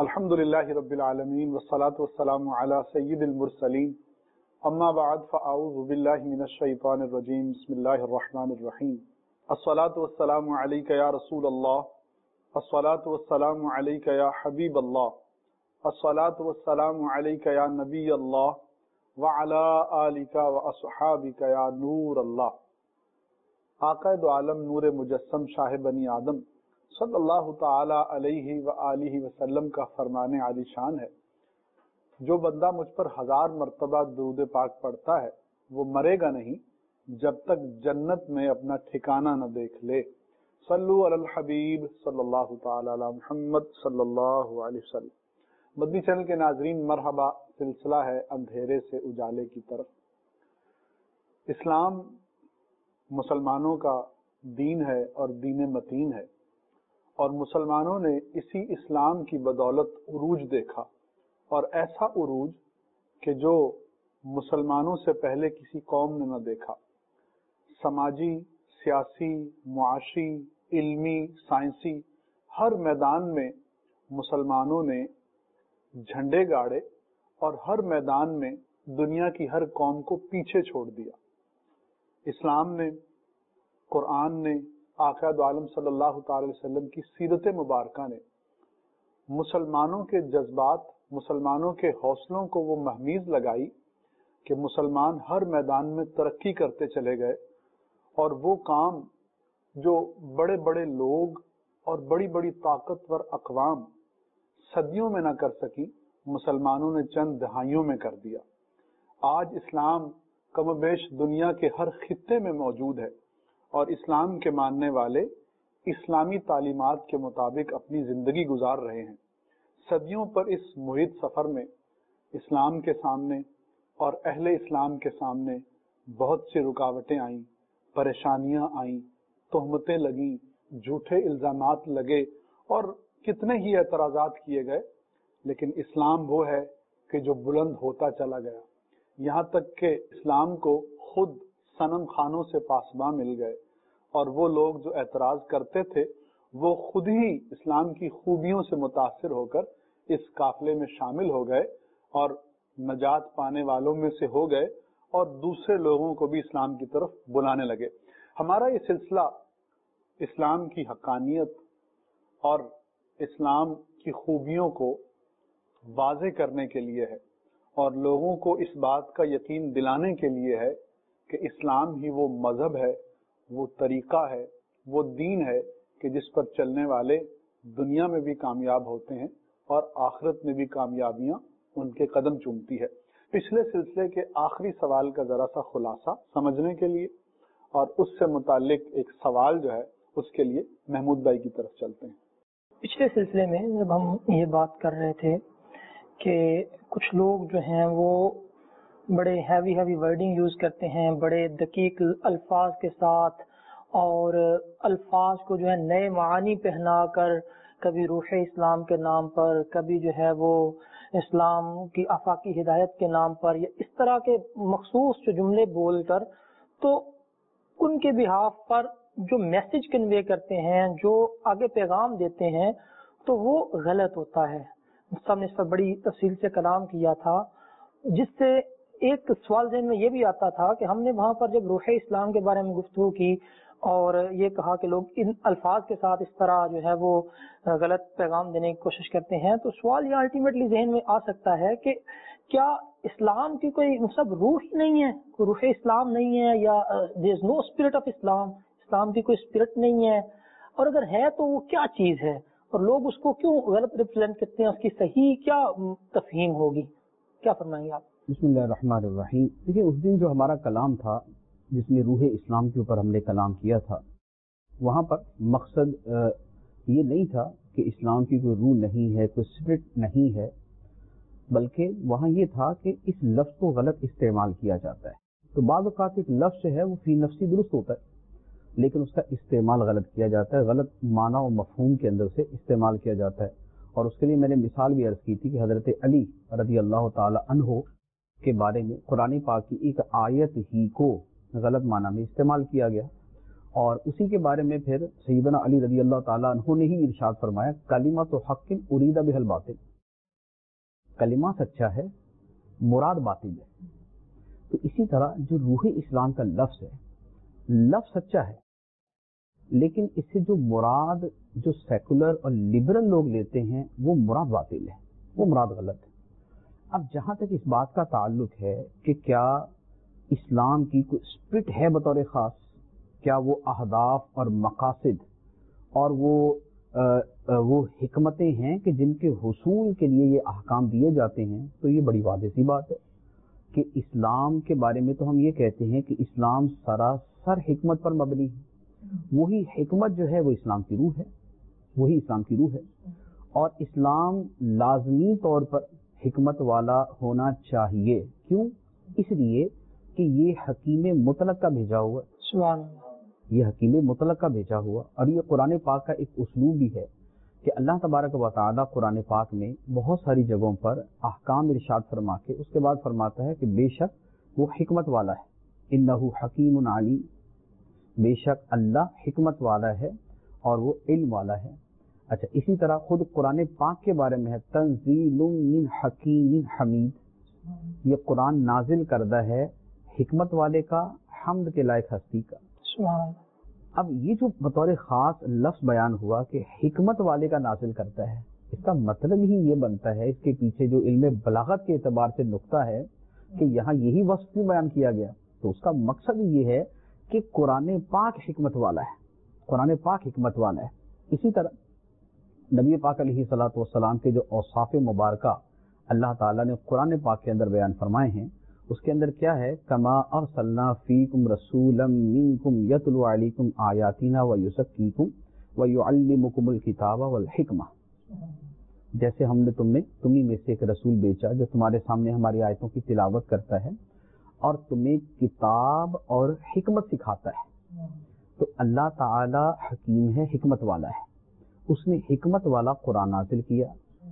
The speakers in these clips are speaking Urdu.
الحمد للہ رب العالمین والصلاة والسلام علی سید المرسلین اما بعد فاعوذ باللہ من الشیطان الرجیم بسم اللہ الرحمن الرحیم الصلاة والسلام علیک یا رسول اللہ الصلاة والسلام علیک یا حبیب اللہ الصلاة والسلام علیک یا نبی اللہ وعلی آلک واصحابک یا نور اللہ۔ آقا دو عالم نور مجسم شاہ بنی آدم صلی اللہ تعالی علیہ وآلہ وسلم کا فرمان عالی شان ہے، جو بندہ مجھ پر 1000 مرتبہ درود پاک پڑھتا ہے وہ مرے گا نہیں جب تک جنت میں اپنا ٹھکانہ نہ دیکھ لے۔ صلو علی الحبیب صلی اللہ تعالی علی محمد صلی اللہ علیہ وسلم۔ مدنی چینل کے ناظرین، مرحبا، سلسلہ ہے اندھیرے سے اجالے کی طرف۔ اسلام مسلمانوں کا دین ہے اور دین متین ہے، اور مسلمانوں نے اسی اسلام کی بدولت عروج دیکھا، اور ایسا عروج کہ جو مسلمانوں سے پہلے کسی قوم نے نہ دیکھا۔ سماجی، سیاسی، معاشی، علمی، سائنسی ہر میدان میں مسلمانوں نے جھنڈے گاڑے، اور ہر میدان میں دنیا کی ہر قوم کو پیچھے چھوڑ دیا۔ اسلام نے، قرآن نے، آقا دو عالم صلی اللہ تعالی وسلم کی سیرت مبارکہ نے مسلمانوں کے جذبات، مسلمانوں کے حوصلوں کو وہ مہمیز لگائی کہ مسلمان ہر میدان میں ترقی کرتے چلے گئے، اور وہ کام جو بڑے بڑے لوگ اور بڑی بڑی طاقتور اقوام صدیوں میں نہ کر سکی، مسلمانوں نے چند دہائیوں میں کر دیا۔ آج اسلام کم و بیش دنیا کے ہر خطے میں موجود ہے، اور اسلام کے ماننے والے اسلامی تعلیمات کے مطابق اپنی زندگی گزار رہے ہیں۔ صدیوں پر اس محیط سفر میں اسلام کے سامنے اور اہل اسلام کے سامنے بہت سی رکاوٹیں آئیں، پریشانیاں آئیں، تہمتیں لگیں، جھوٹے الزامات لگے، اور کتنے ہی اعتراضات کیے گئے، لیکن اسلام وہ ہے کہ جو بلند ہوتا چلا گیا، یہاں تک کہ اسلام کو خود صنم خانوں سے پاسباں مل گئے، اور وہ لوگ جو اعتراض کرتے تھے وہ خود ہی اسلام کی خوبیوں سے متاثر ہو کر اس قافلے میں شامل ہو گئے، اور نجات پانے والوں میں سے ہو گئے، اور دوسرے لوگوں کو بھی اسلام کی طرف بلانے لگے۔ ہمارا یہ سلسلہ اسلام کی حقانیت اور اسلام کی خوبیوں کو واضح کرنے کے لیے ہے، اور لوگوں کو اس بات کا یقین دلانے کے لیے ہے کہ اسلام ہی وہ مذہب ہے، وہ طریقہ ہے، وہ دین ہے کہ جس پر چلنے والے دنیا میں بھی کامیاب ہوتے ہیں اور آخرت میں بھی کامیابیاں ان کے قدم چومتی ہے۔ پچھلے سلسلے کے آخری سوال کا ذرا سا خلاصہ سمجھنے کے لیے اور اس سے متعلق ایک سوال جو ہے اس کے لیے محمود بھائی کی طرف چلتے ہیں۔ پچھلے سلسلے میں جب ہم یہ بات کر رہے تھے کہ کچھ لوگ جو ہیں وہ بڑے ہیوی ورڈنگ یوز کرتے ہیں، بڑے دقیق الفاظ کے ساتھ، اور الفاظ کو جو ہے نئے معانی پہنا کر، کبھی روح اسلام کے نام پر، کبھی جو ہے وہ اسلام کی آفاقی ہدایت کے نام پر، یا اس طرح کے مخصوص جو جملے بول کر، تو ان کے بہاف پر جو میسج کنوے کرتے ہیں، جو آگے پیغام دیتے ہیں، تو وہ غلط ہوتا ہے۔ سب نے اس پر بڑی تفصیل سے کلام کیا تھا، جس سے ایک سوال ذہن میں یہ بھی آتا تھا کہ ہم نے وہاں پر جب روح اسلام کے بارے میں گفتگو کی اور یہ کہا کہ لوگ ان الفاظ کے ساتھ اس طرح جو ہے وہ غلط پیغام دینے کی کوشش کرتے ہیں، تو سوال یہ الٹیمیٹلی ذہن میں آ سکتا ہے کہ کیا اسلام کی کوئی مطلب روح ہی نہیں ہے، کوئی روح اسلام نہیں ہے، یا دیر از نو اسپرٹ آف اسلام، اسلام کی کوئی اسپرٹ نہیں ہے، اور اگر ہے تو وہ کیا چیز ہے، اور لوگ اس کو کیوں غلط ریپرزینٹ کرتے ہیں، اس کی صحیح کیا تفہیم ہوگی؟ کیا فرمائیں گے آپ؟ بسم اللہ الرحمن الرحیم۔ دیکھیے، اس دن جو ہمارا کلام تھا جس میں روح اسلام کے اوپر ہم نے کلام کیا تھا، وہاں پر مقصد یہ نہیں تھا کہ اسلام کی کوئی روح نہیں ہے، کوئی اسپرٹ نہیں ہے، بلکہ وہاں یہ تھا کہ اس لفظ کو غلط استعمال کیا جاتا ہے۔ تو بعض اوقات ایک لفظ جو ہے وہ فی نفسی درست ہوتا ہے، لیکن اس کا استعمال غلط کیا جاتا ہے، غلط معنی و مفہوم کے اندر سے استعمال کیا جاتا ہے۔ اور اس کے لیے میں نے مثال بھی عرض کی تھی کہ حضرت علی رضی اللہ تعالی عنہ کے بارے میں قرآن پاک کی ایک آیت ہی کو غلط معنی میں استعمال کیا گیا، اور اسی کے بارے میں پھر سیدنا علی رضی اللہ تعالیٰ عنہ نے ہی ارشاد فرمایا کلمۃ حق ارید بہ الباطل، کلمہ سچا ہے مراد باطل ہے۔ تو اسی طرح جو روح اسلام کا لفظ ہے، لفظ سچا ہے لیکن اس سے جو مراد جو سیکولر اور لبرل لوگ لیتے ہیں وہ مراد باطل ہے، وہ مراد غلط ہے۔ اب جہاں تک اس بات کا تعلق ہے کہ کیا اسلام کی کوئی اسپرٹ ہے بطور خاص، کیا وہ اہداف اور مقاصد اور وہ حکمتیں ہیں کہ جن کے حصول کے لیے یہ احکام دیے جاتے ہیں، تو یہ بڑی واضح سی بات ہے کہ اسلام کے بارے میں تو ہم یہ کہتے ہیں کہ اسلام سراسر حکمت پر مبنی ہے۔ وہی حکمت جو ہے وہ اسلام کی روح ہے، وہی اسلام کی روح ہے، اور اسلام لازمی طور پر حکمت والا ہونا چاہیے۔ کیوں؟ اس لیے کہ یہ حکیم مطلق کا بھیجا ہوا، سبحان اللہ، یہ حکیم مطلق کا بھیجا ہوا، اور یہ قرآن پاک کا ایک اسلوب بھی ہے کہ اللہ تبارک و تعالیٰ قرآن پاک میں بہت ساری جگہوں پر احکام ارشاد فرما کے اس کے بعد فرماتا ہے کہ بے شک وہ حکمت والا ہے، انہ حکیم علیم، بے شک اللہ حکمت والا ہے اور وہ علم والا ہے۔ اچھا، اسی طرح خود قرآن پاک کے بارے میں ہے تنزیل من حکیم حمید، یہ قرآن نازل کردہ ہے حکمت والے کا، حمد کے لائق ہستی کا۔ سبحان اللہ۔ اب یہ جو بطور خاص لفظ بیان ہوا کہ حکمت والے کا نازل کرتا ہے، اس کا مطلب ہی یہ بنتا ہے، اس کے پیچھے جو علم بلاغت کے اعتبار سے نقطہ ہے کہ یہاں یہی وصف کیوں بیان کیا گیا، تو اس کا مقصد یہ ہے کہ قرآن پاک حکمت والا ہے، قرآن پاک حکمت والا ہے۔ اسی طرح نبی پاک علیہ الصلوۃ والسلام کے جو اوصاف مبارکہ اللہ تعالیٰ نے قرآن پاک کے اندر بیان فرمائے ہیں، اس کے اندر کیا ہے؟ کما ارسلنا فیکم رسولا منکم یتلو علیکم آیاتنا ویزکیکم ویعلمکم الکتاب والحکمہ، جیسے ہم نے تمہیں میں سے ایک رسول بھیجا جو تمہارے سامنے ہماری آیتوں کی تلاوت کرتا ہے اور تمہیں کتاب اور حکمت سکھاتا ہے۔ تو اللہ تعالی حکیم ہے، حکمت والا ہے، اس نے حکمت والا قرآن نازل کیا،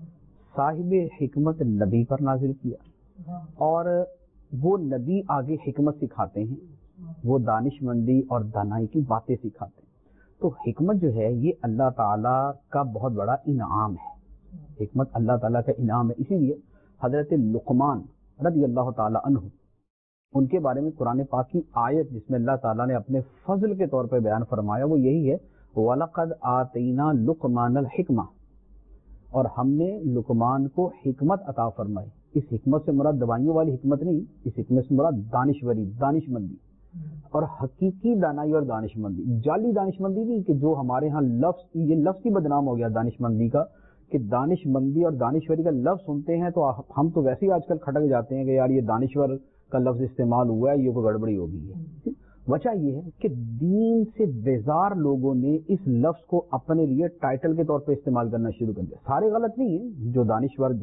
صاحب حکمت نبی پر نازل کیا، اور وہ نبی آگے حکمت سکھاتے ہیں، وہ دانش مندی اور دانائی کی باتیں سکھاتے ہیں۔ تو حکمت جو ہے یہ اللہ تعالیٰ کا بہت بڑا انعام ہے، حکمت اللہ تعالیٰ کا انعام ہے۔ اسی لیے حضرت لقمان رضی اللہ تعالیٰ عنہ، ان کے بارے میں قرآن پاک کی آیت جس میں اللہ تعالیٰ نے اپنے فضل کے طور پہ بیان فرمایا وہ یہی ہے، وَلَقَدْ آتَيْنَا لُقْمَانَ الْحِكْمَةَ، اور ہم نے لقمان کو حکمت عطا فرمائی۔ اس حکمت سے مراد دوائیوں والی حکمت نہیں، اس حکمت سے مراد دانشوری، دانش مندی، اور حقیقی دانائی اور دانش مندی، جعلی دانش مندی نہیں کہ جو ہمارے ہاں لفظ، یہ لفظ ہی بدنام ہو گیا دانش مندی کا، کہ دانش مندی اور دانشوری کا لفظ سنتے ہیں تو ہم تو ویسے ہی آج کل کھٹک جاتے ہیں کہ یار یہ دانشور کا لفظ استعمال ہوا ہے، یہ کوئی گڑبڑی ہو گئی ہے۔ وجہ یہ ہے کہ دین سے بیزار لوگوں نے اس لفظ کو اپنے لیے ٹائٹل کے طور پہ استعمال کرنا شروع کر دیا۔ سارے غلط نہیں ہیں، جو دانشور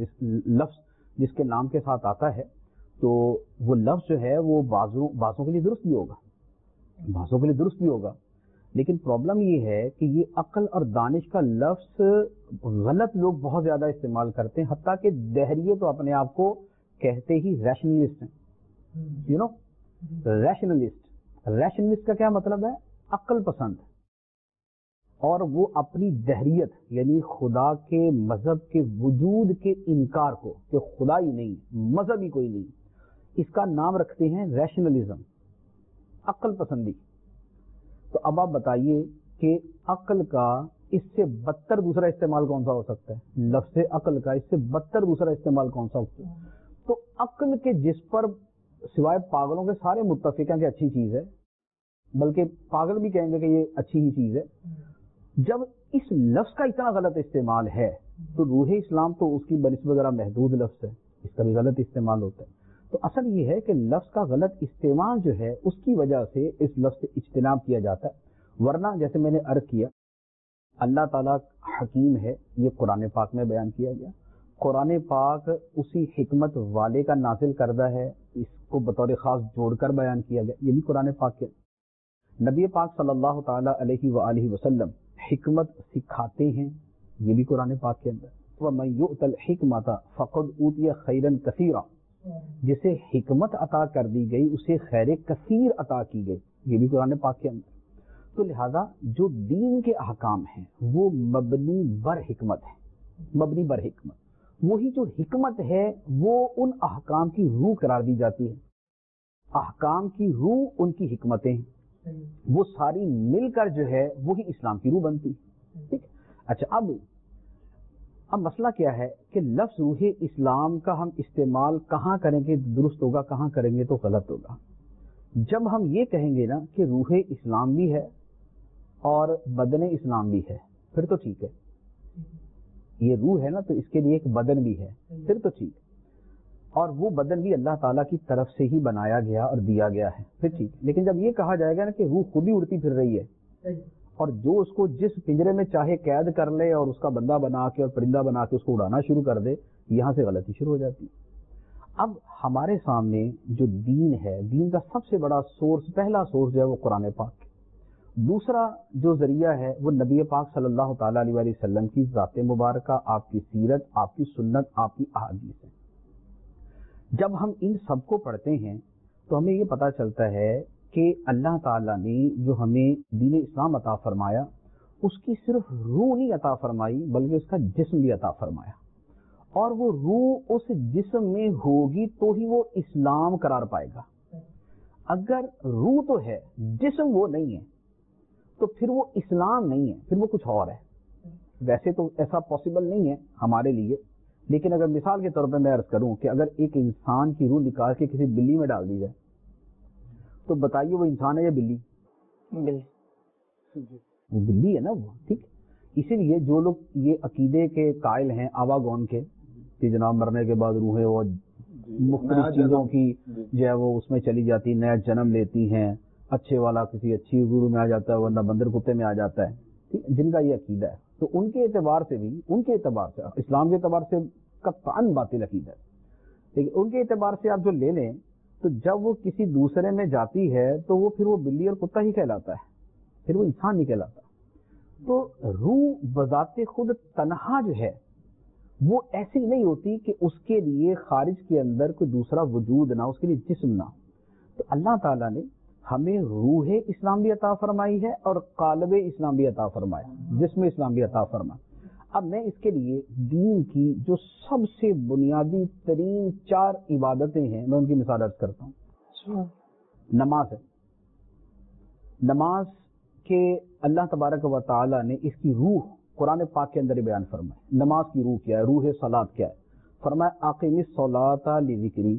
جس کے نام کے ساتھ آتا ہے تو وہ لفظ جو ہے وہ بعضوں کے لیے درست بھی ہوگا، بعضوں کے لیے درست بھی ہوگا، لیکن پرابلم یہ ہے کہ یہ عقل اور دانش کا لفظ غلط لوگ بہت زیادہ استعمال کرتے ہیں، حتیٰ کہ دہریے تو اپنے آپ کو کہتے ہی ریشنلسٹ ہیں، ریشنلسٹ کا کیا مطلب ہے؟ عقل پسند، اور وہ اپنی دہریت یعنی خدا کے مذہب کے وجود کے انکار کو، کہ خدا ہی نہیں، مذہب ہی کوئی نہیں، اس کا نام رکھتے ہیں ریشنلزم، عقل پسندی۔ تو اب آپ بتائیے کہ عقل کا اس سے بدتر دوسرا استعمال کون سا ہو سکتا ہے؟ لفظ عقل کا اس سے بدتر دوسرا استعمال کون سا ہوتا ہے؟ تو عقل کے جس پر سوائے پاگلوں کے سارے متفق ہیں کہ اچھی چیز ہے، بلکہ پاگل بھی کہیں گے کہ یہ اچھی ہی چیز ہے، جب اس لفظ کا اتنا غلط استعمال ہے تو روح اسلام تو اس کی بنسبت ذرا محدود لفظ ہے، اس کا بھی غلط استعمال ہوتا ہے۔ تو اصل یہ ہے کہ لفظ کا غلط استعمال جو ہے اس کی وجہ سے اس لفظ سے اجتناب کیا جاتا ہے، ورنہ جیسے میں نے عرض کیا اللہ تعالیٰ حکیم ہے، یہ قرآن پاک میں بیان کیا گیا۔ قرآن پاک اسی حکمت والے کا نازل کردہ ہے، اس کو بطور خاص جوڑ کر بیان کیا گیا، یہ بھی قرآن پاک کے۔ نبی پاک صلی اللہ تعالیٰ علیہ وآلہ وسلم حکمت سکھاتے ہیں، یہ بھی قرآن پاک کے اندر۔ وَمَن يُؤْتَ الْحِكْمَةَ فَقَدْ أُوتِيَ خَيْرًا كَثِيرًا، جسے حکمت عطا کر دی گئی اسے خیر کثیر عطا کی گئی، یہ بھی قرآن پاک کے اندر۔ تو لہذا جو دین کے احکام ہیں وہ مبنی بر حکمت ہے، مبنی بر حکمت، وہی جو حکمت ہے وہ ان احکام کی روح قرار دی جاتی ہے، احکام کی روح ان کی حکمتیں ہیں، وہ ساری مل کر جو ہے وہی اسلام کی روح بنتی ہے، ٹھیک۔ اچھا، اب مسئلہ کیا ہے کہ لفظ روح اسلام کا ہم استعمال کہاں کریں گے درست ہوگا، کہاں کریں گے تو غلط ہوگا۔ جب ہم یہ کہیں گے نا کہ روح اسلام بھی ہے اور بدن اسلام بھی ہے پھر تو ٹھیک ہے، یہ روح ہے نا تو اس کے لیے ایک بدن بھی ہے پھر تو ٹھیک، اور وہ بدن بھی اللہ تعالیٰ کی طرف سے ہی بنایا گیا اور دیا گیا ہے پھر ٹھیک۔ لیکن جب یہ کہا جائے گا نا کہ روح خود ہی اڑتی پھر رہی ہے اور جو اس کو جس پنجرے میں چاہے قید کر لے اور اس کا بندہ بنا کے اور پرندہ بنا کے اس کو اڑانا شروع کر دے، یہاں سے غلطی شروع ہو جاتی ہے۔ اب ہمارے سامنے جو دین ہے، دین کا سب سے بڑا سورس، پہلا سورس جو ہے وہ قرآن پاک، دوسرا جو ذریعہ ہے وہ نبی پاک صلی اللہ تعالیٰ علیہ وسلم کی ذات مبارکہ، آپ کی سیرت، آپ کی سنت، آپ کی احادیث ہے۔ جب ہم ان سب کو پڑھتے ہیں تو ہمیں یہ پتہ چلتا ہے کہ اللہ تعالیٰ نے جو ہمیں دین اسلام عطا فرمایا اس کی صرف روح نہیں عطا فرمائی بلکہ اس کا جسم بھی عطا فرمایا، اور وہ روح اس جسم میں ہوگی تو ہی وہ اسلام قرار پائے گا۔ اگر روح تو ہے جسم وہ نہیں ہے تو پھر وہ اسلام نہیں ہے، پھر وہ کچھ اور ہے۔ ویسے تو ایسا پاسبل نہیں ہے ہمارے لیے، لیکن اگر مثال کے طور پہ میں عرض کروں کہ اگر ایک انسان کی روح نکال کے کسی بلی میں ڈال دی جائے تو بتائیے وہ انسان ہے یا بلی؟ وہ بلی ہے نا وہ، ٹھیک۔ اسی لیے جو لوگ یہ عقیدے کے قائل ہیں آواگون کے کہ جناب مرنے کے بعد روحیں وہ مختلف چیزوں کی جو ہے وہ اس میں چلی جاتی، نیا جنم لیتی ہیں، اچھے والا کسی اچھی گرو میں آ جاتا ہے ورنہ بندر کتے میں آ جاتا ہے، ٹھیک، جن کا یہ عقیدہ ہے، تو ان کے اعتبار سے بھی، ان کے اعتبار سے اسلام کے اعتبار سے قطعاً باطل عقیدہ ہے، لیکن ان کے اعتبار سے آپ جو لے لیں تو جب وہ کسی دوسرے میں جاتی ہے تو وہ پھر وہ بلی اور کتا ہی کہلاتا ہے، پھر وہ انسان نہیں کہلاتا۔ تو روح بذات خود تنہا جو ہے وہ ایسی نہیں ہوتی کہ اس کے لیے خارج کے اندر کوئی دوسرا وجود نہ، اس کے لیے جسم نہ۔ تو اللہ تعالیٰ نے ہمیں روح اسلام بھی عطا فرمائی ہے اور قالب اسلام بھی عطا فرمایا، جسم اسلام بھی عطا فرمایا۔ اب میں اس کے لیے دین کی جو سب سے بنیادی ترین 4 عبادتیں ہیں میں ان کی مثال عرض کرتا ہوں۔ نماز ہے، نماز کے اللہ تبارک و تعالی نے اس کی روح قرآن پاک کے اندر بیان فرمائی۔ نماز کی روح کیا ہے، روح صلاۃ کیا ہے؟ فرمایا اقیم الصلاۃ لذکری،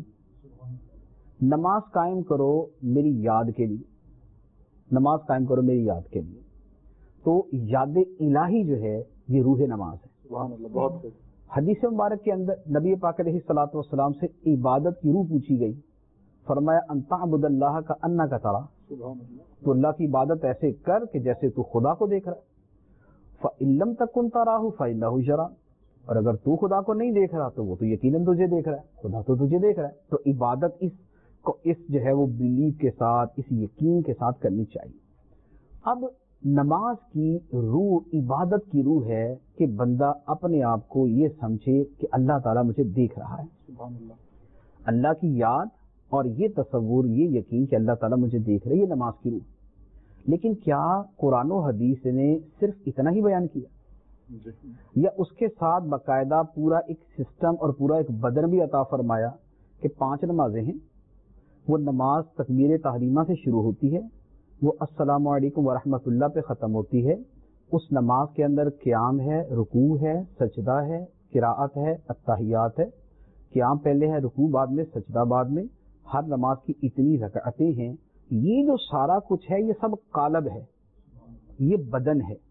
نماز قائم کرو میری یاد کے لیے، نماز قائم کرو میری یاد کے لیے۔ تو یاد الہی جو ہے یہ روح نماز ہے۔ سبحان اللہ، بہت حدیث مبارک کے اندر نبی پاک علیہ الصلوۃ والسلام سے عبادت کی روح پوچھی گئی، فرمایا ان تعبد اللہ کا انک تراہ، تو اللہ کی عبادت ایسے کر کہ جیسے تو خدا کو دیکھ رہا ہے۔ فإن لم تکن تراہ فإنہ یراک، اور اگر تو خدا کو نہیں دیکھ رہا تو وہ تو یقیناً تجھے دیکھ رہا ہے، خدا تو تجھے دیکھ رہا ہے۔ تو عبادت اس جو ہے وہ بلیف کے ساتھ، اس یقین کے ساتھ کرنی چاہیے۔ اب نماز کی روح عبادت کی روح ہے کہ بندہ اپنے آپ کو یہ سمجھے کہ اللہ تعالیٰ مجھے دیکھ رہا ہے، سبحان اللہ، اللہ کی یاد اور یہ تصور، یہ یقین کہ اللہ تعالیٰ مجھے دیکھ رہا ہے، یہ نماز کی روح۔ لیکن کیا قرآن و حدیث نے صرف اتنا ہی بیان کیا یا اس کے ساتھ باقاعدہ پورا ایک سسٹم اور پورا ایک بدن بھی عطا فرمایا کہ 5 نمازیں ہیں، وہ نماز تکبیر تحریمہ سے شروع ہوتی ہے، وہ السلام علیکم ورحمۃ اللہ پہ ختم ہوتی ہے، اس نماز کے اندر قیام ہے، رکوع ہے، سجدہ ہے، قراءت ہے، التحیات ہے، قیام پہلے ہے، رکوع بعد میں، سجدہ بعد میں، ہر نماز کی اتنی رکعتیں ہیں۔ یہ جو سارا کچھ ہے یہ سب قالب ہے، یہ بدن ہے،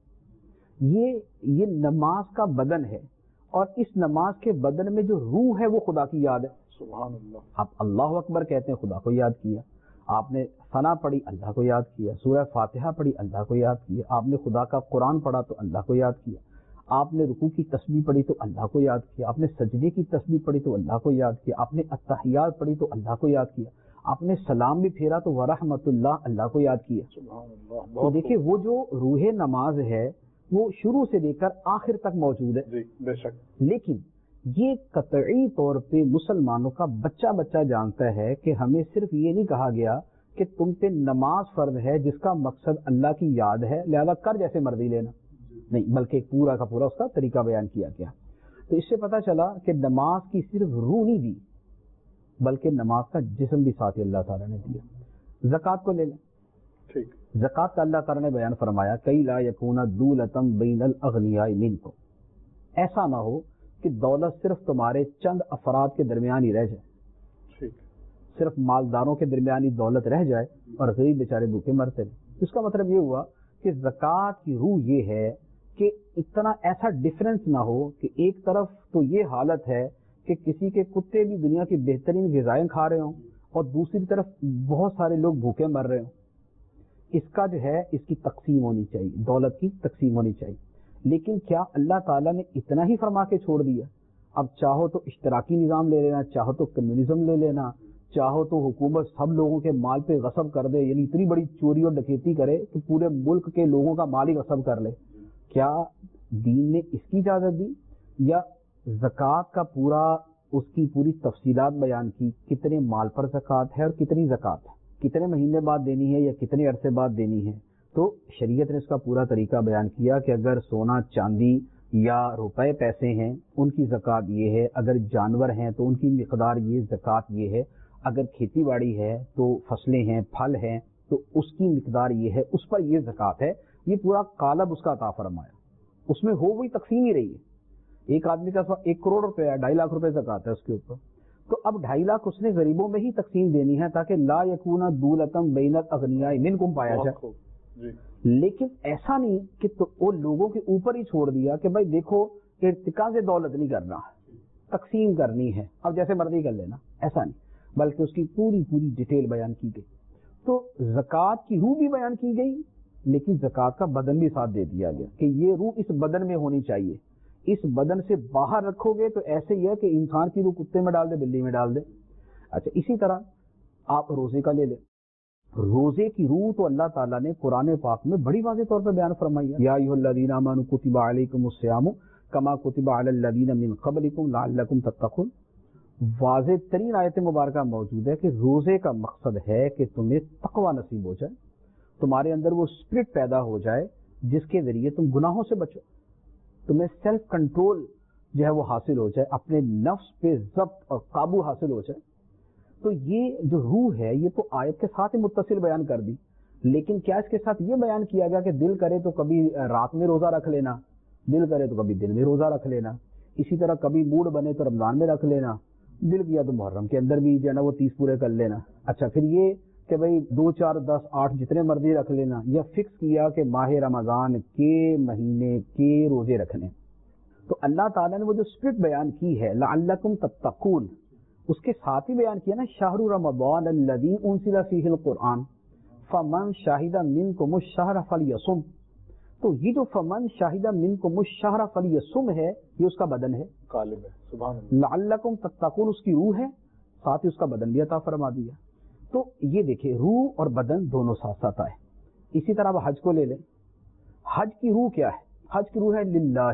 یہ نماز کا بدن ہے، اور اس نماز کے بدن میں جو روح ہے وہ خدا کی یاد ہے۔ سبحان اللہ، آپ اللہ اکبر کہتے ہیں، خدا کو یاد کیا، آپ نے ثنا پڑھی، اللہ کو یاد کیا، سورہ فاتحہ پڑھی، اللہ کو یاد کیا، آپ نے خدا کا قرآن پڑھا تو اللہ کو یاد کیا، آپ نے رکوع کی تسبیح پڑھی تو اللہ کو یاد کیا، آپ نے سجدے کی تسبیح پڑھی تو اللہ کو یاد کیا، آپ نے التحیات پڑھی تو اللہ کو یاد کیا، آپ نے سلام بھی پھیرا تو ورحمۃ اللہ کو یاد کیا۔ سبحان اللہ، تو دیکھیے وہ جو روح نماز ہے وہ شروع سے لے کر آخر تک موجود ہے، جی بے شک، لیکن یہ قطعی طور پہ مسلمانوں کا بچہ جانتا ہے کہ ہمیں صرف یہ نہیں کہا گیا کہ تم پہ نماز فرض ہے جس کا مقصد اللہ کی یاد ہے لہذا کر جیسے مرضی لینا، نہیں، بلکہ ایک پورا کا پورا اس کا طریقہ بیان کیا گیا. تو اس سے پتہ چلا کہ نماز کی صرف روح نہیں دی بلکہ نماز کا جسم بھی ساتھ اللہ تعالیٰ نے دیا. زکوٰۃ کو لے لیں. ٹھیک. زکوٰۃ کا اللہ تعالیٰ نے بیان فرمایا کئی لا یکون دولتم بین الاغنیاء منکم، ایسا نہ ہو کہ دولت صرف تمہارے چند افراد کے درمیان ہی رہ جائے، ٹھیک، صرف مالداروں کے درمیان ہی دولت رہ جائے اور غریب بیچارے بھوکے مرتے رہیں. اس کا مطلب یہ ہوا کہ زکوٰۃ کی روح یہ ہے کہ اتنا ایسا ڈفرنس نہ ہو کہ ایک طرف تو یہ حالت ہے کہ کسی کے کتے بھی دنیا کی بہترین غذائیں کھا رہے ہوں اور دوسری طرف بہت سارے لوگ بھوکے مر رہے ہوں. اس کا جو ہے اس کی تقسیم ہونی چاہیے، دولت کی تقسیم ہونی چاہیے. لیکن کیا اللہ تعالیٰ نے اتنا ہی فرما کے چھوڑ دیا؟ اب چاہو تو اشتراکی نظام لے لینا، چاہو تو کمیونزم لے لینا، چاہو تو حکومت سب لوگوں کے مال پہ غصب کر دے، یعنی اتنی بڑی چوری اور ڈکیتی کرے کہ پورے ملک کے لوگوں کا مال ہی غصب کر لے. کیا دین نے اس کی اجازت دی؟ یا زکوٰۃ کا پورا اس کی پوری تفصیلات بیان کی، کتنے مال پر زکوٰۃ ہے اور کتنی زکوٰۃ ہے، کتنے مہینے بعد دینی ہے یا کتنے عرصے بعد دینی ہے. تو شریعت نے اس کا پورا طریقہ بیان کیا کہ اگر سونا چاندی یا روپے پیسے ہیں ان کی زکوٰۃ یہ ہے، اگر جانور ہیں تو ان کی مقدار یہ، زکوٰۃ یہ ہے، اگر کھیتی باڑی ہے تو فصلیں ہیں، پھل ہیں تو اس کی مقدار یہ ہے، اس پر یہ زکوٰۃ ہے. یہ پورا قالب اس کا عطا فرمایا، اس میں ہو وہی تقسیم ہی رہی ہے. ایک آدمی کا 1 کروڑ روپے ہے، 2.5 لاکھ روپے زکوٰۃ ہے اس کے اوپر، تو اب 2.5 لاکھ اس نے غریبوں میں ہی تقسیم دینی ہے تاکہ لا یکون دولتم بین الاغنیاء منکم پایا جائے. لیکن ایسا نہیں کہ تو وہ لوگوں کے اوپر ہی چھوڑ دیا کہ بھائی دیکھو ارتقاء سے دولت نہیں کرنا، تقسیم کرنی ہے، اب جیسے مرضی کر لینا، ایسا نہیں، بلکہ اس کی پوری ڈیٹیل بیان کی گئی. تو زکوٰۃ کی روح بھی بیان کی گئی لیکن زکوٰۃ کا بدن بھی ساتھ دے دیا گیا کہ یہ روح اس بدن میں ہونی چاہیے. اس بدن سے باہر رکھو گے تو ایسے ہی ہے کہ انسان کی روح کتے میں ڈال دے، بلی میں ڈال دے. اچھا، اسی طرح آپ روزے کا لے لیں. روزے کی روح تو اللہ تعالیٰ نے قرآن پاک میں بڑی واضح طور پہ بیان فرمائی ہے، یا ایھا الذین آمنوا کتب علیکم الصیام کما کتب علی الذین من قبلکم لعلکم تتقون. واضح ترین آیت مبارکہ موجود ہے کہ روزے کا مقصد ہے کہ تمہیں تقوی نصیب ہو جائے، تمہارے اندر وہ اسپرٹ پیدا ہو جائے جس کے ذریعے تم گناہوں سے بچو، تمہیں سیلف کنٹرول جو ہے وہ حاصل ہو جائے، اپنے نفس پہ ضبط اور قابو حاصل ہو جائے. تو یہ جو روح ہے یہ تو آیت کے ساتھ ہی متصل بیان کر دی، لیکن کیا اس کے ساتھ یہ بیان کیا گیا کہ دل کرے تو کبھی رات میں روزہ رکھ لینا، دل کرے تو کبھی دن میں روزہ رکھ لینا، اسی طرح کبھی موڈ بنے تو رمضان میں رکھ لینا، دل کیا تو محرم کے اندر بھی جو ہے نا وہ 30 پورے کر لینا. اچھا، پھر یہ کہ بھائی 2 4 10 8 جتنے مرضی رکھ لینا، یا فکس کیا کہ ماہ رمضان کے مہینے کے روزے رکھنے. تو اللہ تعالیٰ نے وہ جو اسپرٹ بیان کی ہے لعلکم تتقون، اس کے ساتھ ہی بیان کیا نا شہر رمضان الذی انزل فیہ القرآن فمن شہد منکم الشہر فلیصم. تو یہ جو فمن شہد منکم الشہر فلیصم ہے یہ اس کا بدن ہے، غالب ہے. سبحان اللہ. لعلکم تتقون اس کی روح ہے، ساتھ ہی اس کا بدن بھی عطا فرما دیا. تو یہ دیکھیں روح اور بدن دونوں ساتھ ساتھ آئے. اسی طرح اب حج کو لے لیں. حج کی روح کیا ہے؟ حج کی روح ہے للہ،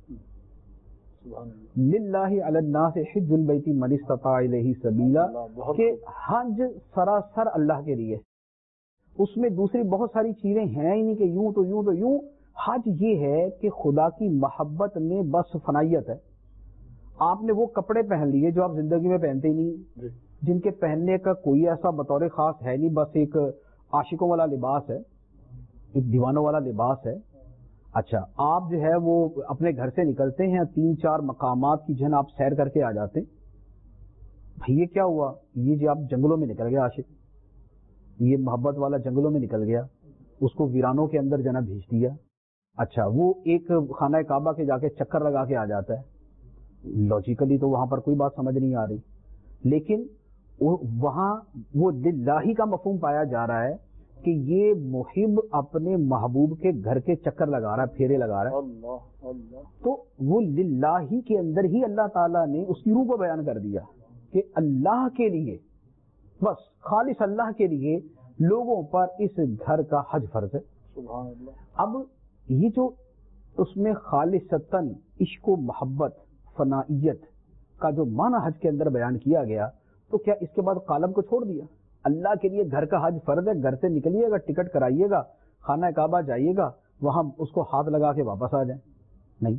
للہ علی الناس حج البیت من استطاع الیہ سبیلا، کہ حج سراسر اللہ کے لیے، اس میں دوسری بہت ساری چیزیں ہیں ہی نہیں کہ یوں تو یوں تو یوں. حج یہ ہے کہ خدا کی محبت میں بس فنائیت ہے. آپ نے وہ کپڑے پہن لیے جو آپ زندگی میں پہنتے ہی نہیں، جن کے پہننے کا کوئی ایسا بطور خاص ہے نہیں، بس ایک عاشقوں والا لباس ہے، ایک دیوانوں والا لباس ہے. اچھا، آپ جو ہے وہ اپنے گھر سے نکلتے ہیں 3 4 مقامات کی جن آپ سیر کر کے آ جاتے. بھئی یہ کیا ہوا؟ یہ جو آپ جنگلوں میں نکل گیا عاشق، یہ محبت والا جنگلوں میں نکل گیا، اس کو ویرانوں کے اندر جنا بھیج دیا. اچھا، وہ ایک خانہ کعبہ کے جا کے چکر لگا کے آ جاتا ہے. لاجیکلی تو وہاں پر کوئی بات سمجھ نہیں آ رہی، لیکن وہاں وہ للہ کا مفہوم پایا جا رہا ہے کہ یہ محب اپنے محبوب کے گھر کے چکر لگا رہا ہے، پھیرے لگا رہا ہے. اللہ اللہ. تو وہ للہ کے اندر ہی اللہ تعالیٰ نے اس کی روح کو بیان کر دیا کہ اللہ کے لیے، بس خالص اللہ کے لیے لوگوں پر اس گھر کا حج فرض ہے. سبحان اللہ. اب یہ جو اس میں خالصتاً عشق و محبت فنائیت کا جو معنی حج کے اندر بیان کیا گیا، تو کیا اس کے بعد قالب کو چھوڑ دیا؟ اللہ کے لیے گھر کا حج فرض ہے، گھر سے نکلیے گا، ٹکٹ کرائیے گا، خانہ کعبہ جائیے گا، وہاں اس کو ہاتھ لگا کے واپس آ جائیں. نہیں،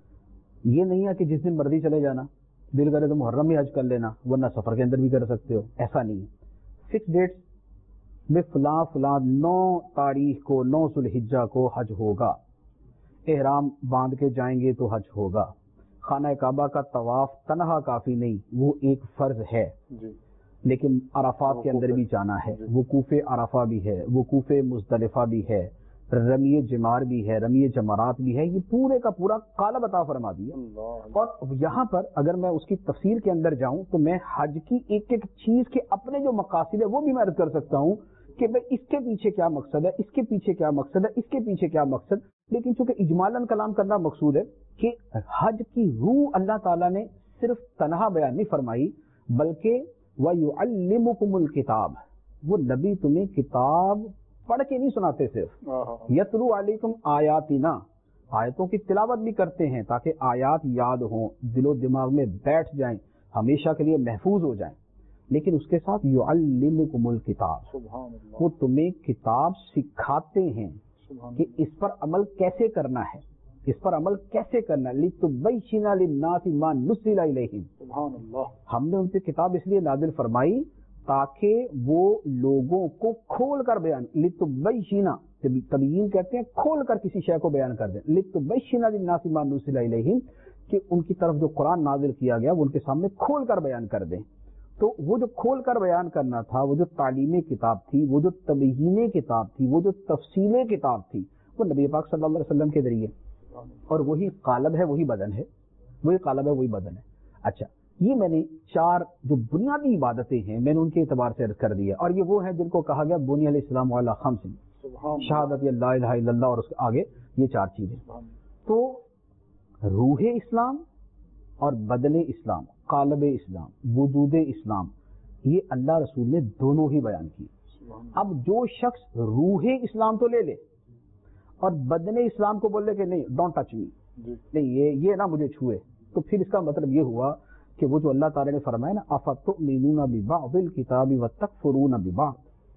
یہ نہیں ہے کہ جس دن مرضی چلے جانا، دل کرے تو محرم میں حج کر لینا، ورنہ سفر کے اندر بھی کر سکتے ہو. ایسا نہیں ہے. فکس ڈیٹس میں فلاں فلاں 9 تاریخ کو 9 ذو الحجہ کو حج ہوگا، احرام باندھ کے جائیں گے تو حج ہوگا. خانہ کعبہ کا طواف تنہا کافی نہیں، وہ ایک فرض ہے جی. لیکن عرفات کے اندر بھی جانا ہے، وقوف عرفہ بھی ہے، وقوف مزدلفہ بھی ہے، رمی جمار بھی ہے، رمی جمرات بھی ہے. یہ پورے کا پورا قالب عطا فرما دیا. اور یہاں پر اگر میں اس کی تفسیر کے اندر جاؤں تو میں حج کی ایک ایک چیز کے اپنے جو مقاصد ہے وہ بھی میں عرض کر سکتا ہوں کہ بھائی اس کے پیچھے کیا مقصد ہے، اس کے پیچھے کیا مقصد ہے، اس کے پیچھے کیا مقصد. لیکن چونکہ اجمالاً کلام کرنا مقصود ہے کہ حج کی روح اللہ تعالیٰ نے صرف تنہا بیان نہیں فرمائی، بلکہ وَيُعَلِّمُكُمُ الْكِتَابَ، وہ نبی تمہیں کتاب پڑھ کے نہیں سناتے، صرف یتلو علیکم آیاتنا، آیتوں کی تلاوت بھی کرتے ہیں تاکہ آیات یاد ہوں، دل و دماغ میں بیٹھ جائیں، ہمیشہ کے لیے محفوظ ہو جائیں. لیکن اس کے ساتھ یعلمکم الکتاب، وہ تمہیں کتاب سکھاتے ہیں کہ اس پر عمل کیسے کرنا ہے، اس پر عمل کیسے کرنا ہے. لِتُبَيِّنَ لِلنَّاسِ مَا نُزِّلَ إِلَيْهِمْ، ہم نے ان پہ کتاب اس لیے نازل فرمائی تاکہ وہ لوگوں کو کھول کر بیان، لِتُبَيِّنَ، تبیین کہتے ہیں کھول کر کسی شے کو بیان کر دیں. لِتُبَيِّنَ لِلنَّاسِ مَا نُزِّلَ إِلَيْهِمْ، کہ ان کی طرف جو قرآن نازل کیا گیا وہ ان کے سامنے کھول کر بیان کر دیں. تو وہ جو کھول کر بیان کرنا تھا، وہ جو تعلیمی کتاب تھی، وہ جو تبیینی کتاب تھی، وہ جو تفصیلی کتاب تھی، وہ نبی پاک صلی اللہ علیہ وسلم کے ذریعے، اور وہی قالب ہے، وہی بدن ہے، وہی قالب ہے، وہی بدن ہے. اچھا، یہ میں نے 4 جو بنیادی عبادتیں ہیں میں نے ان کے اعتبار سے عرض کر دیا، اور یہ وہ ہیں جن کو کہا گیا بنی الاسلام علی 5، شہادت لا الہ الا اللہ، اور اس کے آگے یہ 4 چیزیں. تو روح اسلام اور بدن اسلام، قالب اسلام، وجود اسلام، یہ اللہ رسول نے دونوں ہی بیان کی. اب جو شخص روح اسلام تو لے لے اور بدن اسلام کو بولے کہ نہیں ڈونٹ ٹچ می، نہیں یہ نہ مجھے چھوئے، تو پھر اس کا مطلب یہ ہوا کہ وہ جو اللہ تعالی نے فرمایا نا افتؤمنون ببعض الکتاب وتکفرون ببعض،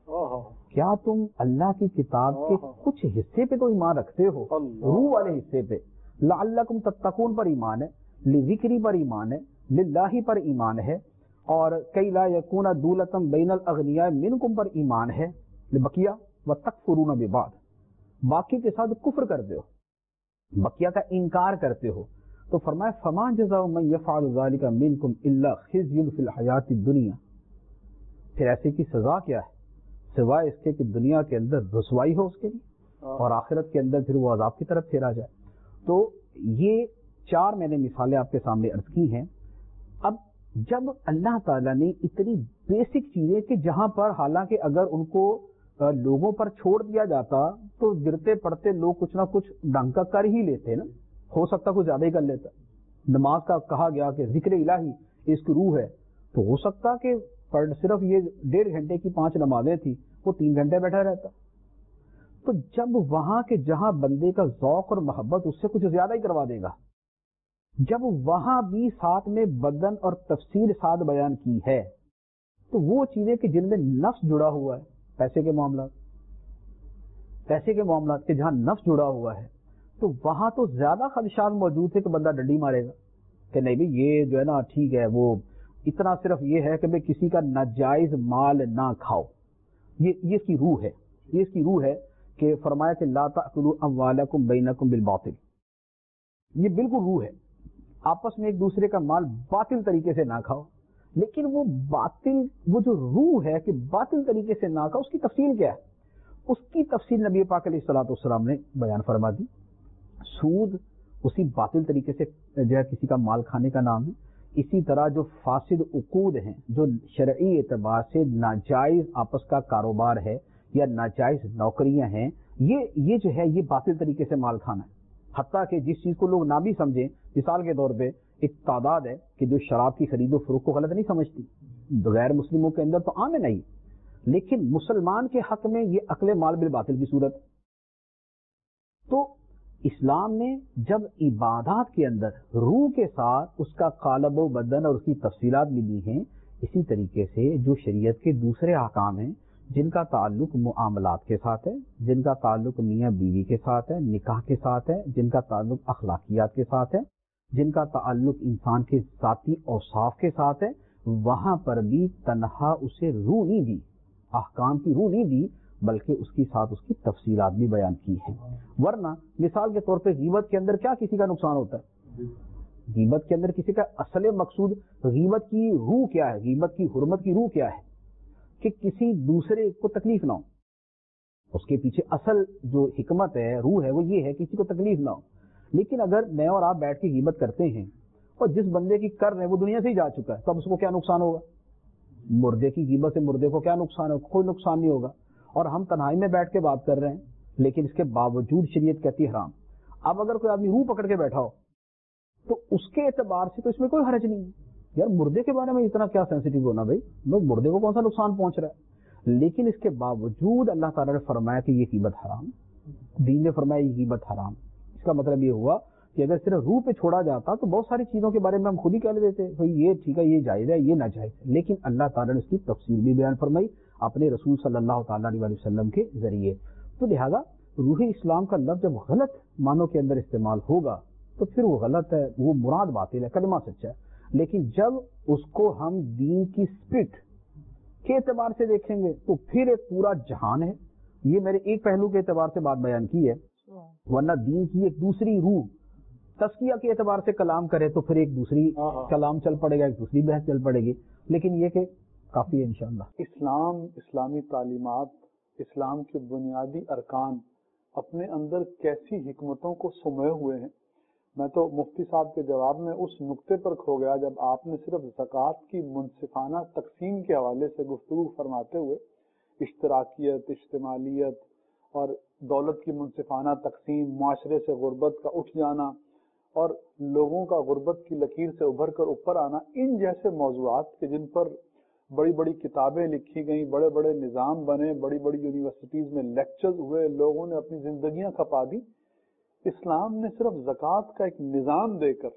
کیا تم اللہ کی کتاب کے کچھ حصے پہ تو ایمان رکھتے ہو، روح والے حصے پہ، لعلکم تتقون پر ایمان ہے، لذکری پر ایمان ہے، للہ پر ایمان ہے، اور کئی لا یکون دولۃ بین الاغنیاء منکم پر ایمان ہے، بقیہ وتکفرون ببعض، باقی کے ساتھ کفر کرتے ہو، بقیہ کا انکار کرتے ہو. تو فرمایا فما جزاء من یفعل ذلک منکم الا خزی فی الحیات الدنیا، پھر ایسے کی سزا کیا ہے سوائے اس کے کہ دنیا کے اندر رسوائی ہو اس کے لیے، اور آخرت کے اندر پھر وہ عذاب کی طرف پھیرا جائے. تو یہ 4 میں نے مثالیں آپ کے سامنے عرض کی ہیں. اب جب اللہ تعالیٰ نے اتنی بیسک چیزیں کہ جہاں پر حالانکہ اگر ان کو لوگوں پر چھوڑ دیا جاتا تو گرتے پڑتے لوگ کچھ نہ کچھ ڈنکا کر ہی لیتے نا، ہو سکتا کچھ زیادہ ہی کر لیتا. نماز کا کہا گیا کہ ذکر الہی اس کی روح ہے، تو ہو سکتا کہ صرف یہ 1.5 گھنٹے کی 5 نمازیں تھی، وہ 3 گھنٹے بیٹھا رہتا. تو جب وہاں کے جہاں بندے کا ذوق اور محبت اس سے کچھ زیادہ ہی کروا دے گا، جب وہاں بھی ساتھ میں بدن اور تفصیل ساتھ بیان کی ہے، تو وہ چیزیں کہ جن میں نفس جڑا ہوا ہے، پیسے کے معاملات کے جہاں نفس جڑا ہوا ہے، تو وہاں تو زیادہ خدشات موجود تھے کہ بندہ ڈنڈی مارے گا کہ نہیں بھائی یہ جو ہے نا ٹھیک ہے، وہ اتنا صرف یہ ہے کہ بھائی کسی کا ناجائز مال نہ کھاؤ. یہ اس کی روح ہے، یہ اس کی روح ہے کہ فرمایا کہ لا تأکلوا اموالکم بینکم بالباطل، یہ بالکل روح ہے. آپس میں ایک دوسرے کا مال باطل طریقے سے نہ کھاؤ. لیکن وہ باطل، وہ جو روح ہے کہ باطل طریقے سے نہ کھاؤ، اس کی تفصیل کیا ہے؟ اس کی تفصیل نبی پاک علیہ الصلوۃ والسلام نے بیان فرما دی. سود اسی باطل طریقے سے جو ہے کسی کا مال کھانے کا نام ہے. اسی طرح جو فاسد عقود ہیں، جو شرعی اعتبار سے ناجائز آپس کا کاروبار ہے یا ناجائز نوکریاں ہیں، یہ جو ہے یہ باطل طریقے سے مال کھانا ہے. حتیٰ کہ جس چیز کو لوگ نہ بھی سمجھیں، مثال کے طور پہ ایک تعداد ہے کہ جو شراب کی خرید و فروخت کو غلط نہیں سمجھتی، غیر مسلموں کے اندر تو عام ہے نہیں، لیکن مسلمان کے حق میں یہ اکل مال بالباطل کی صورت. تو اسلام نے جب عبادات کے اندر روح کے ساتھ اس کا قالب و بدن اور اس کی تفصیلات بھی دی ہیں اسی طریقے سے جو شریعت کے دوسرے احکام ہیں جن کا تعلق معاملات کے ساتھ ہے، جن کا تعلق میاں بیوی کے ساتھ ہے، نکاح کے ساتھ ہے، جن کا تعلق اخلاقیات کے ساتھ ہے، جن کا تعلق انسان کے ذاتی اوصاف کے ساتھ ہے، وہاں پر بھی تنہا اسے روح نہیں دی، احکام کی روح نہیں دی، بلکہ اس کے ساتھ اس کی تفصیلات بھی بیان کی ہیں۔ ورنہ مثال کے طور پہ غیبت کے اندر کیا کسی کا نقصان ہوتا ہے؟ غیبت کے اندر کسی کا اصل مقصود، غیبت کی روح کیا ہے، غیبت کی حرمت کی روح کیا ہے؟ کہ کسی دوسرے کو تکلیف نہ ہو، اس کے پیچھے اصل جو حکمت ہے، روح ہے، وہ یہ ہے کسی کو تکلیف نہ ہو۔ لیکن اگر میں اور آپ بیٹھ کے غیبت کرتے ہیں اور جس بندے کی کر رہے ہیں وہ دنیا سے ہی جا چکا ہے، تو اب اس کو کیا نقصان ہوگا؟ مردے کی غیبت سے مردے کو کیا نقصان ہوگا؟ کوئی نقصان نہیں ہوگا۔ اور ہم تنہائی میں بیٹھ کے بات کر رہے ہیں، لیکن اس کے باوجود شریعت کہتی ہے حرام۔ اب اگر کوئی آدمی روح پکڑ کے بیٹھا ہو تو اس کے اعتبار سے تو اس میں کوئی حرج نہیں ہے، یار مردے کے بارے میں اتنا کیا سینسیٹیو ہونا، بھائی لوگ مردے کو کون سا نقصان پہنچ رہا ہے؟ لیکن اس کے باوجود اللہ تعالیٰ نے فرمایا کہ یہ غیبت حرام، دین نے فرمایا یہ غیبت حرام۔ اس کا مطلب یہ ہوا کہ اگر صرف روح پہ چھوڑا جاتا تو بہت ساری چیزوں کے بارے میں ہم خود ہی کہہ دیتے بھائی یہ ٹھیک ہے، یہ جائز ہے، یہ ناجائز ہے، لیکن اللہ تعالیٰ نے اس کی تفصیل بھی بیان فرمائی اپنے رسول صلی اللہ تعالیٰ علیہ وسلم کے ذریعے۔ تو لہذا روح اسلام کا لفظ جب غلط معنوں کے اندر استعمال ہوگا تو پھر وہ غلط ہے، وہ مراد باطل ہے، کلمہ سچا ہے۔ لیکن جب اس کو ہم دین کی اسپرٹ کے اعتبار سے دیکھیں گے تو پھر ایک پورا جہان ہے۔ یہ میرے ایک پہلو کے اعتبار سے بات بیان کی ہے، ورنہ دین کی ایک دوسری روح تزکیہ کے اعتبار سے کلام کرے تو پھر ایک دوسری کلام چل پڑے گا، ایک دوسری بحث چل پڑے گی، لیکن یہ کہ کافی ہے انشاءاللہ۔ اسلام، اسلامی تعلیمات، اسلام کے بنیادی ارکان اپنے اندر کیسی حکمتوں کو سموئے ہوئے ہیں۔ میں تو مفتی صاحب کے جواب میں اس نقطے پر کھو گیا جب آپ نے صرف زکوٰۃ کی منصفانہ تقسیم کے حوالے سے گفتگو فرماتے ہوئے اشتراکیت، اشتمالیت اور دولت کی منصفانہ تقسیم، معاشرے سے غربت کا اٹھ جانا اور لوگوں کا غربت کی لکیر سے ابھر کر اوپر آنا، ان جیسے موضوعات کے جن پر بڑی بڑی کتابیں لکھی گئیں، بڑے بڑے نظام بنے، بڑی بڑی یونیورسٹیز میں لیکچرز ہوئے، لوگوں نے اپنی زندگیاں کھپا دی، اسلام نے صرف زکوٰۃ کا ایک نظام دے کر،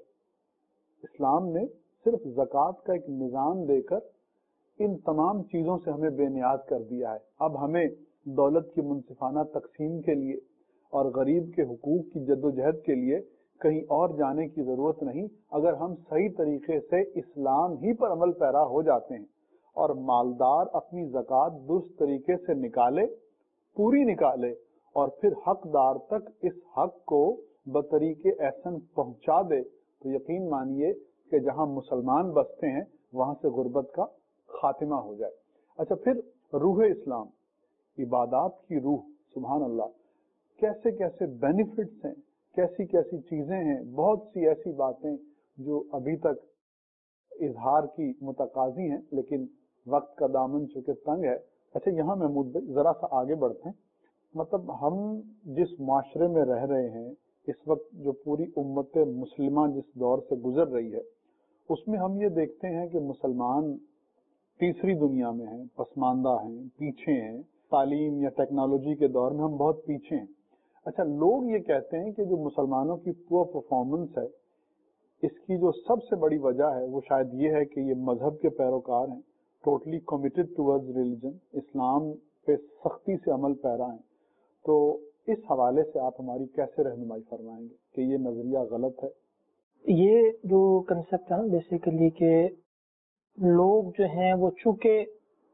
اسلام نے صرف زکوٰۃ کا ایک نظام دے کر ان تمام چیزوں سے ہمیں بے نیاز کر دیا ہے۔ اب ہمیں دولت کی منصفانہ تقسیم کے لیے اور غریب کے حقوق کی جدوجہد کے لیے کہیں اور جانے کی ضرورت نہیں۔ اگر ہم صحیح طریقے سے اسلام ہی پر عمل پیرا ہو جاتے ہیں اور مالدار اپنی زکوٰۃ درست طریقے سے نکالے، پوری نکالے، اور پھر حقدار تک اس حق کو بطریق احسن پہنچا دے، تو یقین مانیے کہ جہاں مسلمان بستے ہیں وہاں سے غربت کا خاتمہ ہو جائے۔ اچھا، پھر روح اسلام، عبادات کی روح، سبحان اللہ، کیسے کیسے بینیفٹس ہیں، کیسی کیسی چیزیں ہیں، بہت سی ایسی باتیں جو ابھی تک اظہار کی متقاضی ہیں، لیکن وقت کا دامن چونکہ تنگ ہے۔ اچھا، یہاں محمود بھائی ذرا سا آگے بڑھتے ہیں۔ مطلب ہم جس معاشرے میں رہ رہے ہیں اس وقت، جو پوری امت مسلمہ جس دور سے گزر رہی ہے، اس میں ہم یہ دیکھتے ہیں کہ مسلمان تیسری دنیا میں ہیں، پسماندہ ہیں، پیچھے ہیں، تعلیم یا ٹیکنالوجی کے دور میں ہم بہت پیچھے ہیں۔ اچھا، لوگ یہ کہتے ہیں کہ جو مسلمانوں کی پور پرفارمنس ہے، اس کی جو سب سے بڑی وجہ ہے وہ شاید یہ ہے کہ یہ مذہب کے پیروکار ہیں، ٹوٹلی کمیٹڈ ٹورڈز ریلیجن، اسلام پہ سختی سے عمل پیرا ہیں۔ تو اس حوالے سے آپ ہماری کیسے رہنمائی فرمائیں گے کہ یہ نظریہ غلط ہے؟ یہ جو کنسپٹ ہے نا بیسیکلی کہ لوگ جو ہیں وہ چونکہ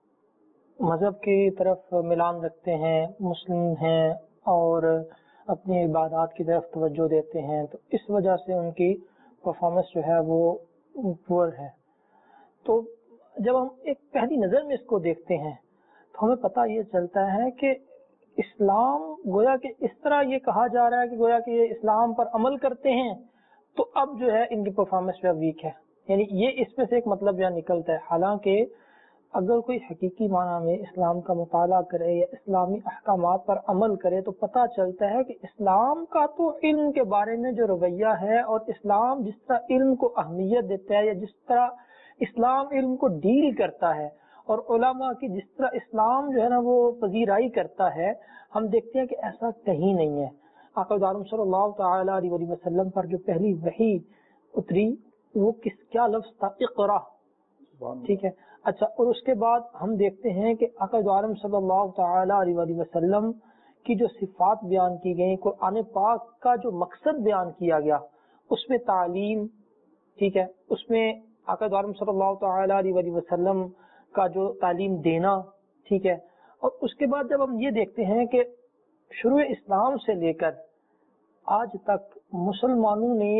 مذہب کی طرف میلان رکھتے ہیں، مسلم ہیں اور اپنی عبادات کی طرف توجہ دیتے ہیں، تو اس وجہ سے ان کی پرفارمنس جو ہے وہ پور ہے۔ تو جب ہم ایک پہلی نظر میں اس کو دیکھتے ہیں تو ہمیں پتہ یہ چلتا ہے کہ اسلام گویا کہ اس طرح یہ کہا جا رہا ہے کہ گویا کہ یہ اسلام پر عمل کرتے ہیں تو اب جو ہے ان کی پرفارمنس جو ویک ہے، یعنی یہ اس میں سے ایک مطلب یہ نکلتا ہے۔ حالانکہ اگر کوئی حقیقی معنی میں اسلام کا مطالعہ کرے یا اسلامی احکامات پر عمل کرے تو پتہ چلتا ہے کہ اسلام کا تو علم کے بارے میں جو رویہ ہے اور اسلام جس طرح علم کو اہمیت دیتا ہے یا جس طرح اسلام علم کو ڈیل کرتا ہے اور علماء کی جس طرح اسلام جو ہے نا وہ پذیرائی کرتا ہے، ہم دیکھتے ہیں کہ ایسا کہیں نہیں ہے۔ آقا عالم صلی اللہ تعالی علیہ وسلم پر جو پہلی وحی اتری وہ کیا لفظ تھا؟ اقرا، ٹھیک ہے۔ اچھا، اور اس کے بعد ہم دیکھتے ہیں کہ آقا دو عالم صلی اللہ تعالی علیہ وسلم کی جو صفات بیان کی گئی، قرآن پاک کا جو مقصد بیان کیا گیا، اس میں تعلیم، ٹھیک ہے، اس میں آقا دو عالم صلی اللہ تعالی علیہ وسلم کا جو تعلیم دینا، ٹھیک ہے، اور اس کے بعد جب ہم یہ دیکھتے ہیں کہ شروع اسلام سے لے کر آج تک مسلمانوں نے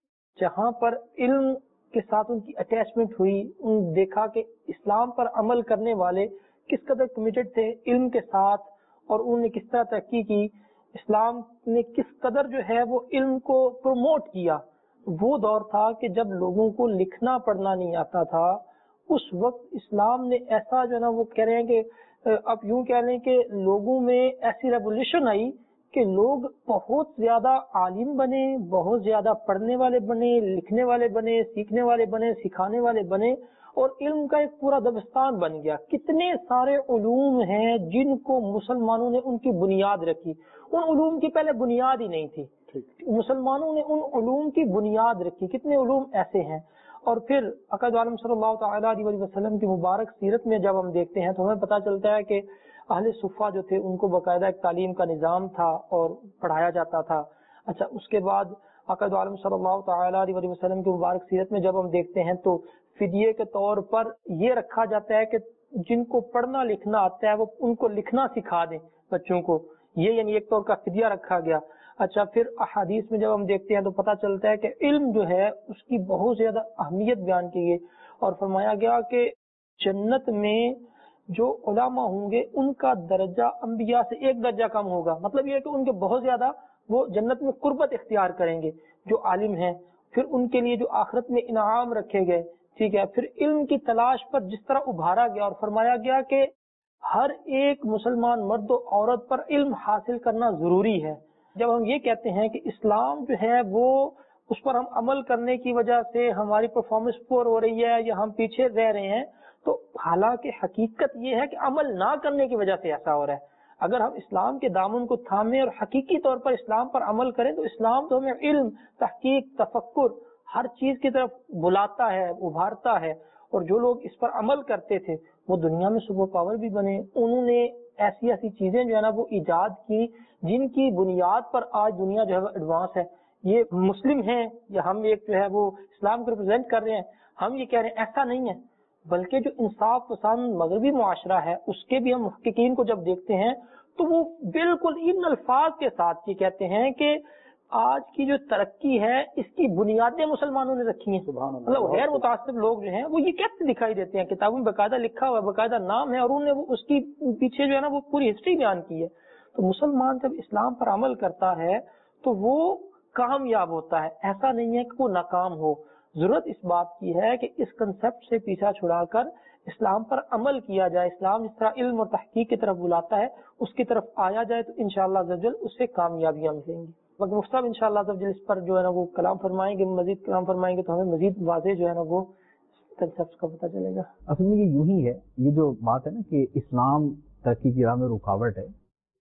جہاں پر علم کے ساتھ ان کی اٹیچمنٹ ہوئی، ان دیکھا کہ اسلام پر عمل کرنے والے کس قدر کمیٹڈ تھے علم کے ساتھ، اور انہوں نے کس طرح ترقی کی، اسلام نے کس قدر جو ہے وہ علم کو پروموٹ کیا۔ وہ دور تھا کہ جب لوگوں کو لکھنا پڑھنا نہیں آتا تھا، اس وقت اسلام نے ایسا جو ہے نا وہ کہہ رہے ہیں کہ اب یوں کہہ لیں کہ لوگوں میں ایسی ریولیوشن آئی کہ لوگ بہت زیادہ عالم بنے، بہت زیادہ پڑھنے والے بنے، لکھنے والے بنے، سیکھنے والے بنے، سکھانے والے بنے، اور علم کا ایک پورا دبستان بن گیا۔ کتنے سارے علوم ہیں جن کو مسلمانوں نے ان کی بنیاد رکھی، ان علوم کی پہلے بنیاد ہی نہیں تھی، مسلمانوں نے ان علوم کی بنیاد رکھی۔ کتنے علوم ایسے ہیں۔ اور پھر آقا عالم صلی اللہ تعالی علیہ وسلم کی مبارک سیرت میں جب ہم دیکھتے ہیں تو ہمیں پتہ چلتا ہے کہ اہل صفہ جو تھے ان کو باقاعدہ ایک تعلیم کا نظام تھا اور پڑھایا جاتا تھا۔ اچھا، اس کے بعد آقا عالم صلی اللہ تعالی علیہ وسلم کی مبارک سیرت میں جب ہم دیکھتے ہیں تو فدیے کے طور پر یہ رکھا جاتا ہے کہ جن کو پڑھنا لکھنا آتا ہے وہ ان کو لکھنا سکھا دیں بچوں کو، یہ یعنی ایک طور کا فدیہ رکھا گیا۔ اچھا، پھر احادیث میں جب ہم دیکھتے ہیں تو پتہ چلتا ہے کہ علم جو ہے اس کی بہت زیادہ اہمیت بیان کی گئی، اور فرمایا گیا کہ جنت میں جو علماء ہوں گے ان کا درجہ انبیاء سے ایک درجہ کم ہوگا، مطلب یہ ہے کہ ان کے بہت زیادہ وہ جنت میں قربت اختیار کریں گے جو عالم ہیں۔ پھر ان کے لیے جو آخرت میں انعام رکھے گئے، ٹھیک ہے۔ پھر علم کی تلاش پر جس طرح ابھارا گیا اور فرمایا گیا کہ ہر ایک مسلمان مرد و عورت پر علم حاصل کرنا ضروری ہے۔ جب ہم یہ کہتے ہیں کہ اسلام جو ہے وہ اس پر ہم عمل کرنے کی وجہ سے ہماری پرفارمنس پور ہو رہی ہے یا ہم پیچھے رہ رہے ہیں، تو حالانکہ حقیقت یہ ہے کہ عمل نہ کرنے کی وجہ سے ایسا ہو رہا ہے۔ اگر ہم اسلام کے دامن کو تھامیں اور حقیقی طور پر اسلام پر عمل کریں تو اسلام تو ہمیں علم، تحقیق، تفکر، ہر چیز کی طرف بلاتا ہے، ابھارتا ہے، اور جو لوگ اس پر عمل کرتے تھے وہ دنیا میں سپر پاور بھی بنے۔ انہوں نے ایسی ایسی چیزیں جو ہے نا وہ ایجاد کی جن کی بنیاد پر آج دنیا جو ہے وہ ایڈوانس ہے۔ یہ مسلم ہیں یا ہم ایک جو ہے وہ اسلام کو ریپرزینٹ کر رہے ہیں، ہم یہ کہہ رہے ہیں ایسا نہیں ہے، بلکہ جو انصاف پسند مغربی معاشرہ ہے اس کے بھی ہم محققین کو جب دیکھتے ہیں تو وہ بالکل ان الفاظ کے ساتھ یہ کہتے ہیں کہ آج کی جو ترقی ہے اس کی بنیادیں مسلمانوں نے رکھی ہیں۔ مطلب غیر متعصب لوگ جو ہیں وہ یہ کیسے دکھائی دیتے ہیں، کتابوں میں باقاعدہ لکھا ہوا ہے، باقاعدہ نام ہے، اور انہوں نے وہ اس کی پیچھے جو ہے نا وہ پوری ہسٹری بیان کی ہے۔ تو مسلمان جب اسلام پر عمل کرتا ہے تو وہ کامیاب ہوتا ہے، ایسا نہیں ہے کہ وہ ناکام ہو۔ ضرورت اس بات کی ہے کہ اس کنسپٹ سے پیچھا چھڑا کر اسلام پر عمل کیا جائے۔ اسلام جس طرح علم اور تحقیق کی طرف بلاتا ہے اس کی طرف آیا جائے تو انشاءاللہ عز و جل اس سے کامیابیاں ملیں گی۔ باقی مفتی صاحب انشاءاللہ عز و جل اس پر جو ہے نا وہ کلام فرمائیں گے، مزید کلام فرمائیں گے تو ہمیں مزید واضح جو ہے نا وہ کنسپٹ کا پتہ چلے گا۔ اصل میں یہ یوں ہی ہے، یہ جو بات ہے نا کہ اسلام ترقی کی راہ میں رکاوٹ ہے،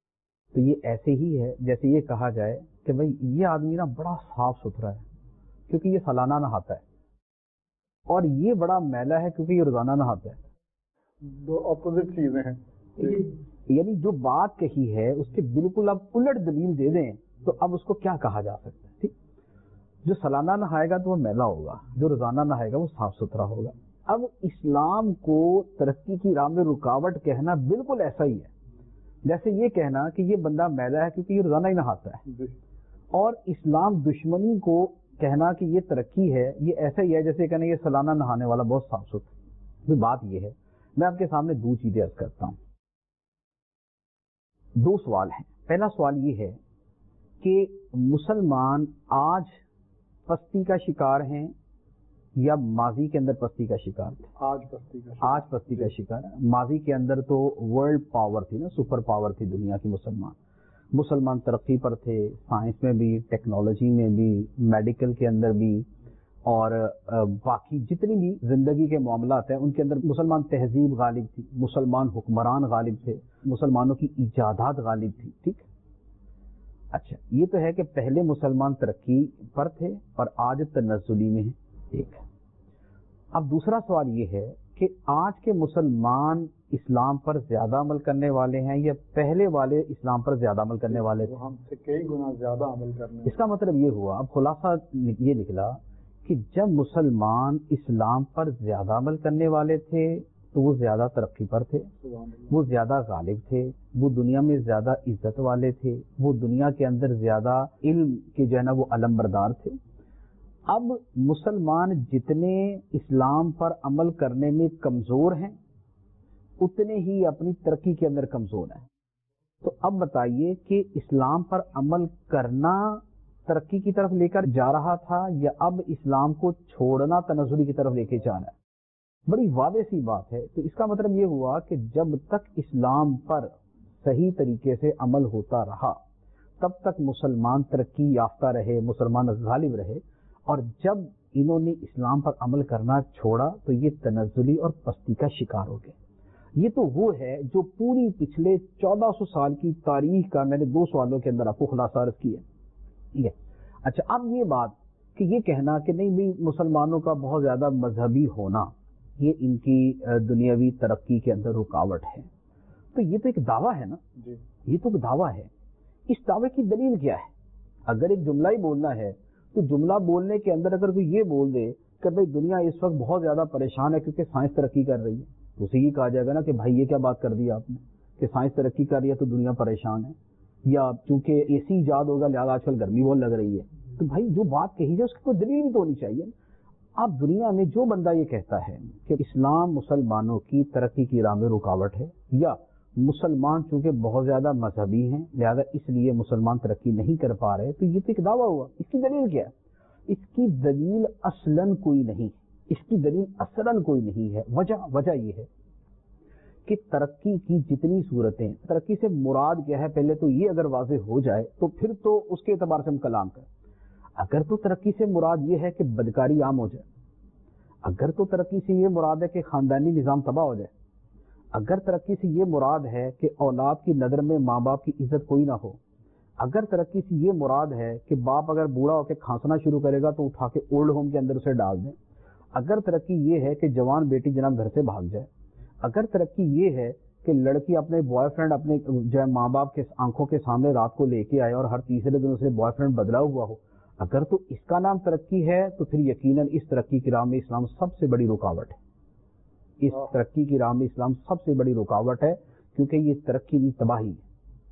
تو یہ ایسے ہی ہے جیسے یہ کہا جائے کہ بھائی یہ آدمی نا بڑا صاف ستھرا ہے کیونکہ یہ سالانہ نہاتا ہے، اور یہ بڑا میلا ہے کیونکہ یہ روزانہ نہاتا ہے۔ دو اپوزٹ چیزیں ہیں۔ یعنی جو بات کہی ہے اس کے بالکل اب الٹ دلیل دے دیں تو اب اس کو کیا کہا جا سکتا ہے؟ ٹھیک، جو سالانہ نہائے گا تو وہ میلا ہوگا، جو روزانہ نہائے گا وہ صاف ستھرا ہوگا۔ اب اسلام کو ترقی کی راہ میں رکاوٹ کہنا بالکل ایسا ہی ہے جیسے یہ کہنا کہ یہ بندہ میلا ہے کیونکہ یہ روزانہ ہی نہاتا ہے، اور اسلام دشمنی کو کہنا کہ یہ ترقی ہے یہ ایسا ہی ہے جیسے کہنا یہ سالانہ نہانے والا بہت صاف ستھرا۔ بات یہ ہے، میں آپ کے سامنے دو چیزیں عرض کرتا ہوں۔ دو سوال ہیں۔ پہلا سوال یہ ہے کہ مسلمان آج پستی کا شکار ہیں یا ماضی کے اندر پستی کا شکار تھے؟ آج پستی کا شکار ہے۔ ماضی کے اندر تو ورلڈ پاور تھی نا، سپر پاور تھی دنیا کی۔ مسلمان ترقی پر تھے، سائنس میں بھی، ٹیکنالوجی میں بھی، میڈیکل کے اندر بھی، اور باقی جتنی بھی زندگی کے معاملات ہیں ان کے اندر مسلمان تہذیب غالب تھی، مسلمان حکمران غالب تھے، مسلمانوں کی ایجادات غالب تھی۔ ٹھیک، اچھا یہ تو ہے کہ پہلے مسلمان ترقی پر تھے اور آج تنزلی میں ہیں۔ ایک اب دوسرا سوال یہ ہے کہ آج کے مسلمان اسلام پر زیادہ عمل کرنے والے ہیں یا پہلے والے اسلام پر زیادہ عمل کرنے والے تھے؟ ہم سے کئی گنا زیادہ عمل کرنے. اس کا مطلب یہ ہوا، اب خلاصہ یہ نکلا کہ جب مسلمان اسلام پر زیادہ عمل کرنے والے تھے تو وہ زیادہ ترقی پر تھے، وہ زیادہ غالب تھے، وہ دنیا میں زیادہ عزت والے تھے، وہ دنیا کے اندر زیادہ علم کے جو ہے نا وہ علم بردار تھے. اب مسلمان جتنے اسلام پر عمل کرنے میں کمزور ہیں اتنے ہی اپنی ترقی کے اندر کمزور ہیں. تو اب بتائیے کہ اسلام پر عمل کرنا ترقی کی طرف لے کر جا رہا تھا یا اب اسلام کو چھوڑنا تنزلی کی طرف لے کے جانا ہے؟ بڑی واضح سی بات ہے. تو اس کا مطلب یہ ہوا کہ جب تک اسلام پر صحیح طریقے سے عمل ہوتا رہا تب تک مسلمان ترقی یافتہ رہے، مسلمان غالب رہے، اور جب انہوں نے اسلام پر عمل کرنا چھوڑا تو یہ تنزلی اور پستی کا شکار ہو گئے. یہ تو وہ ہے جو پوری پچھلے 1400 سال کی تاریخ کا میں نے 2 سوالوں کے اندر آپ کو خلاصہ عرض کیا. ٹھیک ہے. اچھا، اب یہ بات کہ یہ کہنا کہ نہیں بھی مسلمانوں کا بہت زیادہ مذہبی ہونا یہ ان کی دنیاوی ترقی کے اندر رکاوٹ ہے، تو یہ تو ایک دعویٰ ہے نا. یہ تو ایک دعویٰ ہے. اس دعوے کی دلیل کیا ہے؟ اگر ایک جملہ ہی بولنا ہے تو جملہ بولنے کے اندر اگر کوئی یہ بول دے کہ بھئی دنیا اس وقت بہت زیادہ پریشان ہے کیونکہ سائنس ترقی کر رہی ہے، تو اسے یہ کہا جائے گا نا کہ بھائی یہ کیا بات کر دی آپ نے کہ سائنس ترقی کر رہی ہے تو دنیا پریشان ہے، یا چونکہ اے سی ایجاد ہوگا لہٰذا آج کل گرمی بہت لگ رہی ہے. تو بھائی جو بات کہی جائے اس کی کوئی دلیل بھی تو ہونی چاہیے. اب دنیا میں جو بندہ یہ کہتا ہے کہ اسلام مسلمانوں کی ترقی کی راہ میں رکاوٹ ہے، یا مسلمان چونکہ بہت زیادہ مذہبی ہیں لہذا اس لیے مسلمان ترقی نہیں کر پا رہے، تو یہ تو ایک دعویٰ ہوا. اس کی دلیل کیا ہے؟ اس کی دلیل اصلاً کوئی نہیں، اس کی دلیل اصلاً کوئی نہیں ہے. وجہ یہ ہے کہ ترقی کی جتنی صورتیں، ترقی سے مراد کیا ہے پہلے تو یہ اگر واضح ہو جائے تو پھر تو اس کے اعتبار سے ہم کلام کریں. اگر تو ترقی سے مراد یہ ہے کہ بدکاری عام ہو جائے، اگر تو ترقی سے یہ مراد ہے کہ خاندانی نظام تباہ ہو جائے، اگر ترقی سے یہ مراد ہے کہ اولاد کی نظر میں ماں باپ کی عزت کوئی نہ ہو، اگر ترقی سے یہ مراد ہے کہ باپ اگر بوڑھا ہو کے کھانسنا شروع کرے گا تو اٹھا کے اولڈ ہوم کے اندر اسے ڈال دیں، اگر ترقی یہ ہے کہ جوان بیٹی جناب گھر سے بھاگ جائے، اگر ترقی یہ ہے کہ لڑکی اپنے بوائے فرینڈ اپنے جو ہے ماں باپ کے آنکھوں کے سامنے رات کو لے کے آئے اور ہر تیسرے دن اسے بوائے فرینڈ بدلا ہوا ہو، اگر تو اس کا نام ترقی ہے تو پھر یقیناً اس ترقی کی راہ میں اسلام سب سے بڑی رکاوٹ ہے. اس ترقی کی راہ میں اسلام سب سے بڑی رکاوٹ ہے کیونکہ یہ ترقی کی تباہی ہے.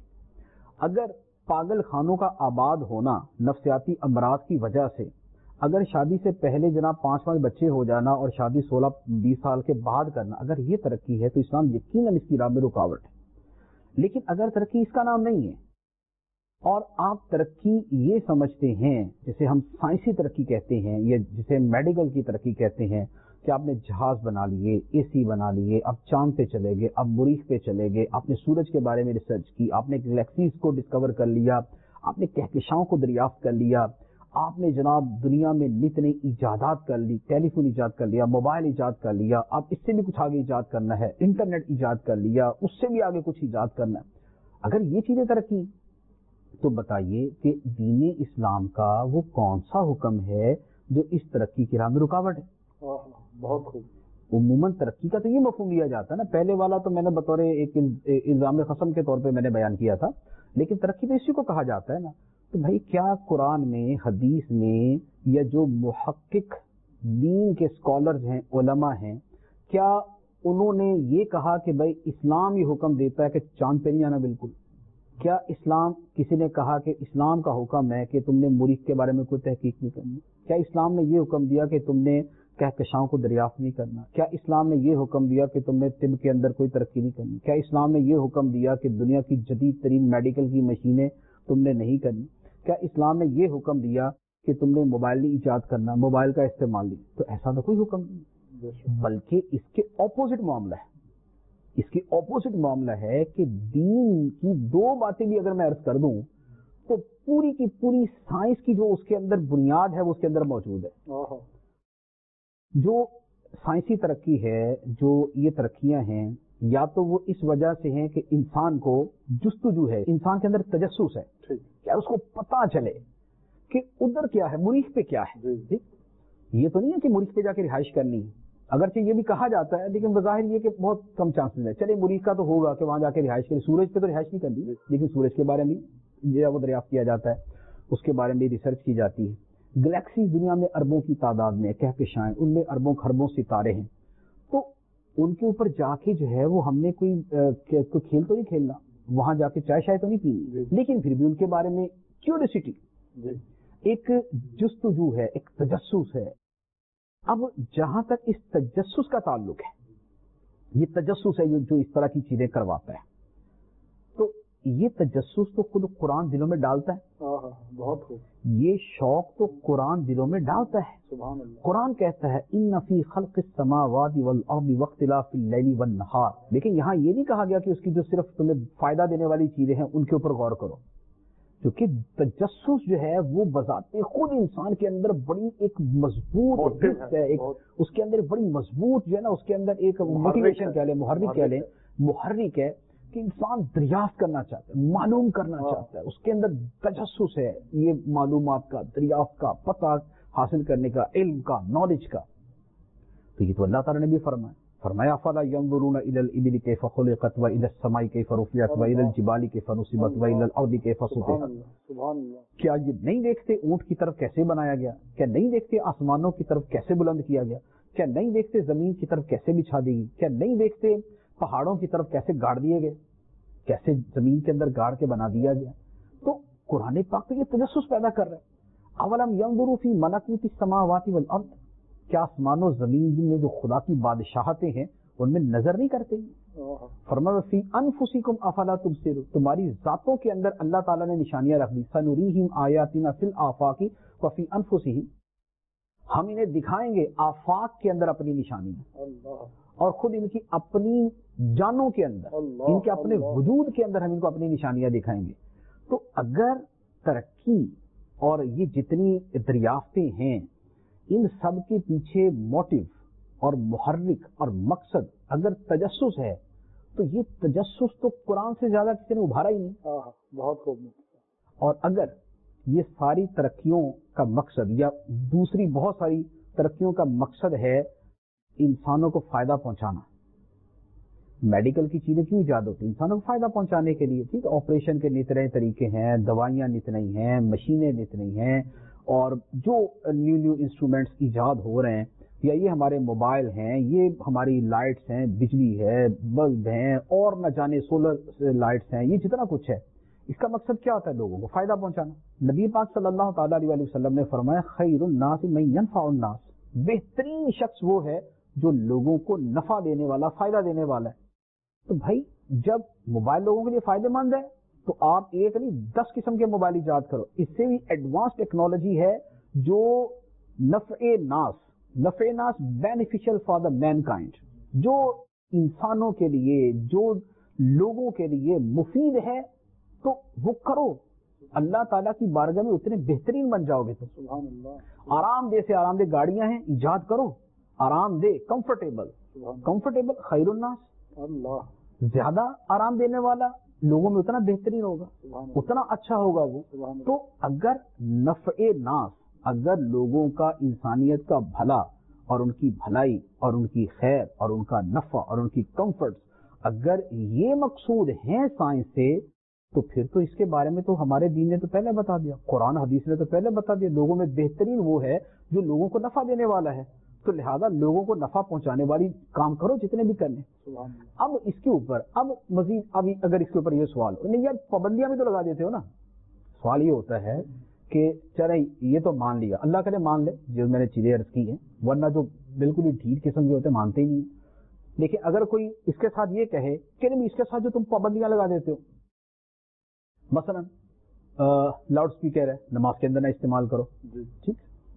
اگر پاگل خانوں کا آباد ہونا نفسیاتی امراض کی وجہ سے، اگر شادی سے پہلے جناب 5 بچے ہو جانا اور شادی 16-20 سال کے بعد کرنا، اگر یہ ترقی ہے تو اسلام یقیناً اس کی راہ میں رکاوٹ ہے. لیکن اگر ترقی اس کا نام نہیں ہے اور آپ ترقی یہ سمجھتے ہیں جسے ہم سائنسی ترقی کہتے ہیں یا جسے میڈیکل کی ترقی کہتے ہیں کہ آپ نے جہاز بنا لیے، اے سی بنا لیے، اب چاند پہ چلے گئے، اب مریخ پہ چلے گئے، آپ نے سورج کے بارے میں ریسرچ کی، آپ نے گلیکسیز کو ڈسکور کر لیا، آپ نے کہکشاؤں کو دریافت کر لیا، آپ نے جناب دنیا میں نت نئی ایجادات کر لی، ٹیلی فون ایجاد کر لیا، موبائل ایجاد کر لیا، اب اس سے بھی کچھ آگے ایجاد کرنا ہے، انٹرنیٹ ایجاد کر لیا، اس سے بھی آگے کچھ ایجاد کرنا ہے. اگر یہ چیزیں ترقی تو بتائیے کہ دین اسلام کا وہ کون سا حکم ہے جو اس ترقی کی راہ میں رکاوٹ ہے؟ بہت خوب. عموماً ترقی کا تو یہ مفہوم لیا جاتا ہے نا، پہلے والا تو میں نے بطور ایک الزام قسم کے طور پہ میں نے بیان کیا تھا، لیکن ترقی تو اسی کو کہا جاتا ہے نا. تو بھائی کیا قرآن میں، حدیث میں، یا جو محقق دین کے اسکالرز ہیں، علماء ہیں، کیا انہوں نے یہ کہا کہ بھائی اسلام یہ حکم دیتا ہے کہ چاند پہ نہیں آنا؟ بالکل. کیا اسلام کسی نے کہا کہ اسلام کا حکم ہے کہ تم نے مریخ کے بارے میں کوئی تحقیق نہیں کرنی؟ کیا اسلام نے یہ حکم دیا کہ تم نے کہکشاؤں کو دریافت نہیں کرنا؟ کیا اسلام نے یہ حکم دیا کہ تم نے طب کے اندر کوئی ترقی نہیں کرنی؟ کیا اسلام نے یہ حکم دیا کہ دنیا کی جدید ترین میڈیکل کی مشینیں تم نے نہیں کرنی؟ کیا اسلام نے یہ حکم دیا کہ تم نے موبائل نہیں ایجاد کرنا، موبائل کا استعمال نہیں؟ تو ایسا تو کوئی حکم نہیں، بلکہ اس کے اپوزٹ معاملہ ہے. اس کی اپوزٹ معاملہ ہے کہ دین کی 2 باتیں بھی اگر میں عرض کر دوں تو پوری کی پوری سائنس کی جو اس کے اندر بنیاد ہے وہ اس کے اندر موجود ہے. جو سائنسی ترقی ہے، جو یہ ترقیاں ہیں، یا تو وہ اس وجہ سے ہیں کہ انسان کو جستجو ہے، انسان کے اندر تجسس ہے، کیا اس کو پتا چلے کہ ادھر کیا ہے، مریخ پہ کیا ہے. یہ تو نہیں ہے کہ مریخ پہ جا کے رہائش کرنی ہے، اگرچہ یہ بھی کہا جاتا ہے لیکن بظاہر یہ کہ بہت کم چانسز ہے. چلے مریخ کا تو ہوگا کہ وہاں جا کے رہائش کرے, سورج پہ تو رہائش نہیں کرنی, لیکن سورج کے بارے میں جو وہ دریافت کیا جاتا ہے, اس کے بارے میں ریسرچ کی جاتی ہے. گلیکسیز دنیا میں اربوں کی تعداد میں کہکشائیں, ان میں اربوں خربوں ستارے ہیں, تو ان کے اوپر جا کے جو ہے وہ ہم نے کوئی کھیل تو نہیں کھیلنا, وہاں جا کے چائے شائے تو نہیں پینی, لیکن پھر بھی ان کے بارے میں کیوریوسٹی, ایک جستجو ہے, ایک تجسس ہے. اب جہاں تک اس تجسس کا تعلق ہے, یہ تجسس ہے جو اس طرح کی چیزیں کرواتا ہے, تو یہ تجسس تو خود قرآن دلوں میں ڈالتا ہے. بہت خوب. یہ شوق تو قرآن دلوں میں ڈالتا ہے. سبحان اللہ. قرآن کہتا ہے ان فی خلق السماوات والارض واختلاف اللیل والنہار. لیکن یہاں یہ نہیں کہا گیا کہ اس کی جو صرف تمہیں فائدہ دینے والی چیزیں ہیں ان کے اوپر غور کرو, کیونکہ تجسس جو ہے وہ بذات خود انسان کے اندر بڑی ایک مضبوط ہے, ایک اس کے اندر بڑی مضبوط جو ہے نا, اس کے اندر ایک موٹیویشن کہہ لیں, محرک ہے کہ انسان دریافت کرنا چاہتا ہے, معلوم کرنا چاہتا ہے. اس کے اندر تجسس ہے, یہ معلومات کا, دریافت کا, پتہ حاصل کرنے کا, علم کا, نالج کا. تو یہ تو اللہ تعالیٰ نے بھی فرمایا فلا ينظرون الى الابل كيف خلقت والى السماء كيف رفعت والى الجبال كيف نصبت والى الارض كيف سطحت. کیا یہ نہیں دیکھتے اونٹ کی طرف کیسے بنایا گیا, کیا نہیں دیکھتے آسمانوں کی طرف کیسے بلند کیا گیا, کیا نہیں دیکھتے زمین کی طرف کیسے بچھا دی گئی, کیا نہیں دیکھتے پہاڑوں کی طرف کیسے گاڑ دیے گئے, کیسے زمین کے اندر گاڑ کے بنا دیا گیا. تو قرآن پاک تو یہ تجسس پیدا کر رہے ہیں. اولم ينظروا في ملکوت السماوات والارض, کیا آسمان و زمین جن میں جو خدا کی بادشاہتیں ہیں ان میں نظر نہیں کرتے. فرمایا فی انفسکم افلا تبصرون, تمہاری ذاتوں کے اندر اللہ تعالیٰ نے نشانیاں رکھ دی. سنریہم آیاتنا فی الآفاق وفی انفسہم, ہم انہیں دکھائیں گے آفاق کے اندر اپنی نشانیاں, اور خود ان کی اپنی جانوں کے اندر, ان کے اپنے وجود کے اندر ہم ان کو اپنی نشانیاں دکھائیں گے. تو اگر ترقی اور یہ جتنی دریافتیں ہیں ان سب کے پیچھے موٹیو اور محرک اور مقصد اگر تجسس ہے, تو یہ تجسس تو قرآن سے زیادہ کسی نے ابھارا ہی نہیں. بہت خوب. اور اگر یہ ساری ترقیوں کا مقصد یا دوسری بہت ساری ترقیوں کا مقصد ہے انسانوں کو فائدہ پہنچانا, میڈیکل کی چیزیں کیوں ایجاد ہوتی ہیں؟ انسانوں کو فائدہ پہنچانے کے لیے. ٹھیک ہے, آپریشن کے نت نئے طریقے ہیں, دوائیاں نت نئی ہیں, مشینیں نت نئی ہیں, اور جو نیو انسٹرومنٹس ایجاد ہو رہے ہیں, یا یہ ہمارے موبائل ہیں, یہ ہماری لائٹس ہیں, بجلی ہے, بلب ہیں, اور نہ جانے سولر لائٹس ہیں, یہ جتنا کچھ ہے اس کا مقصد کیا ہوتا ہے؟ لوگوں کو فائدہ پہنچانا. نبی پاک صلی اللہ تعالیٰ علیہ وسلم نے فرمایا خیر الناس من ينفع الناس, بہترین شخص وہ ہے جو لوگوں کو نفع دینے والا, فائدہ دینے والا ہے. تو بھائی جب موبائل لوگوں کے لیے فائدہ مند ہے تو آپ ایک نہیں 10 قسم کے موبائل ایجاد کرو. اس سے بھی ایڈوانس ٹیکنالوجی ہے جو نفع ناس beneficial for the mankind, جو انسانوں کے لیے, جو لوگوں کے لیے مفید ہے, تو وہ کرو. اللہ تعالیٰ کی بارگاہ میں اتنے بہترین بن جاؤ گے. تو سبحان اللہ. آرام دہ سے آرام دہ گاڑیاں ہیں, ایجاد کرو, آرام دہ, کمفرٹیبل خیر الناس, اللہ زیادہ آرام دینے والا لوگوں میں اتنا بہترین ہوگا, اتنا اچھا ہوگا وہ. تو اگر نفع ناس, اگر لوگوں کا, انسانیت کا بھلا اور ان کی بھلائی اور ان کی خیر اور ان کا نفع اور ان کی کمفرٹ, اگر یہ مقصود ہیں سائنس سے, تو پھر تو اس کے بارے میں تو ہمارے دین نے تو پہلے بتا دیا, قرآن حدیث نے تو پہلے بتا دیا, لوگوں میں بہترین وہ ہے جو لوگوں کو نفع دینے والا ہے. تو لہذا لوگوں کو نفع پہنچانے والی کام کرو جتنے بھی کرنے. اب اس کے اوپر اب مزید ابھی اگر اس کے اوپر یہ سوال ہو, نہیں یار پابندیاں بھی تو لگا دیتے ہو نا. سوال یہ ہوتا ہے کہ چلے یہ تو مان لیا, اللہ کرے مان لے جو میں نے چیزیں عرض کی ہیں, ورنہ جو بالکل ہی ڈھیٹ قسم کے ہوتے مانتے ہی نہیں. لیکن اگر کوئی اس کے ساتھ یہ کہے کہ نہیں اس کے ساتھ جو تم پابندیاں لگا دیتے ہو, مثلا لاؤڈ اسپیکر ہے, نماز کے اندر نہ استعمال کرو, ٹھیک,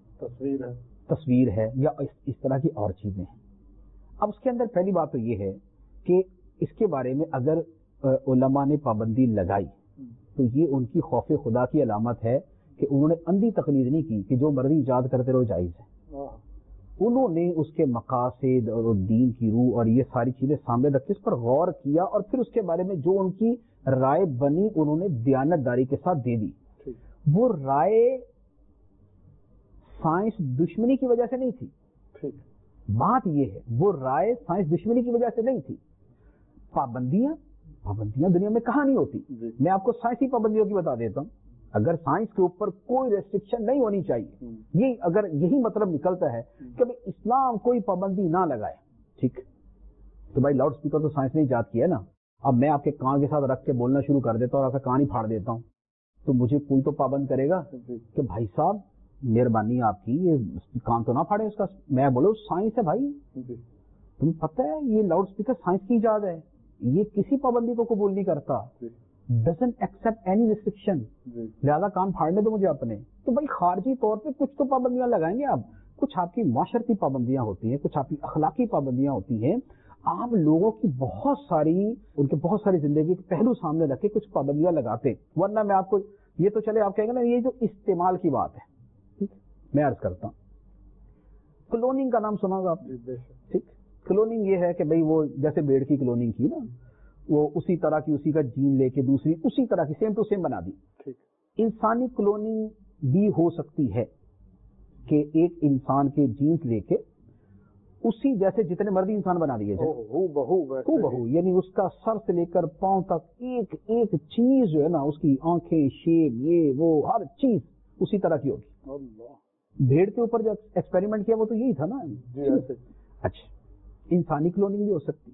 تصویر ہے, یا اس طرح کی اور چیزیں ہیں. اب اس کے اندر پہلی بات تو یہ ہے کہ اس کے بارے میں اگر علماء نے پابندی لگائی تو یہ ان کی خوف خدا کی علامت ہے کہ انہوں نے اندھی تقلید نہیں کی کہ جو مرضی ایجاد کرتے رہو جائز ہے. انہوں نے اس کے مقاصد اور دین کی روح اور یہ ساری چیزیں سامنے رکھ اس پر غور کیا, اور پھر اس کے بارے میں جو ان کی رائے بنی انہوں نے دیانتداری کے ساتھ دے دی. وہ رائے سائنس دشمنی کی وجہ سے نہیں تھی, بات یہ ہے وہ رائے سائنس دشمنی کی وجہ سے نہیں تھی. پابندیاں دنیا میں کہاں نہیں ہوتی. میں آپ کو سائنسی پابندیوں کی بتا دیتا ہوں. اگر سائنس کے اوپر کوئی ریسٹرکشن نہیں ہونی چاہیے, یہ اگر یہی مطلب نکلتا ہے کہ اسلام کوئی پابندی نہ لگائے, ٹھیک, تو بھائی لاؤڈ اسپیکر تو سائنس نے ایجاد کیا ہے نا. اب میں آپ کے کان کے ساتھ رکھ کے بولنا شروع کر دیتا ہوں اور آپ کا کان ہی پھاڑ دیتا ہوں, تو مجھے کوئی تو پابند کرے گا کہ بھائی صاحب مہربانی آپ کی, یہ کان تو نہ پھاڑے اس کا. میں بولو سائنس ہے بھائی, تمہیں پتہ ہے یہ لاؤڈ اسپیکر سائنس کی ایجاد ہے, یہ کسی پابندی کو قبول نہیں کرتا, doesn't accept any restriction, لہذا کان پھاڑنے دو مجھے اپنے. تو بھائی خارجی طور پہ کچھ تو پابندیاں لگائیں گے آپ, کچھ آپ کی معاشرتی پابندیاں ہوتی ہیں, کچھ آپ کی اخلاقی پابندیاں ہوتی ہیں. آپ لوگوں کی بہت ساری زندگی کے پہلو سامنے رکھ کے کچھ پابندیاں لگاتے, ورنہ میں آپ کو یہ تو چلے آپ کہیں گے نا یہ جو استعمال کی بات ہے. میں عرض کرتا ہوں, کلوننگ کا نام سنا گا آپ نے, ٹھیک. کلوننگ یہ ہے کہ بھئی وہ جیسے بیڑ کی کلوننگ کی نا, وہ اسی طرح کی اسی کا جین لے کے دوسری اسی طرح کی سیم ٹو سیم بنا دی. انسانی کلوننگ بھی ہو سکتی ہے کہ ایک انسان کے جینز لے کے اسی جیسے جتنے مرضی انسان بنا دیے جائے, بہو یعنی اس کا سر سے لے کر پاؤں تک ایک ایک چیز جو ہے نا, اس کی آنکھیں, شیپ, یہ وہ ہر چیز اسی طرح کی ہوگی. بھیڑ کے اوپر جو ایکسپیریمنٹ کیا وہ تو یہی تھا نا. اچھا, انسانی کلوننگ بھی ہو سکتی.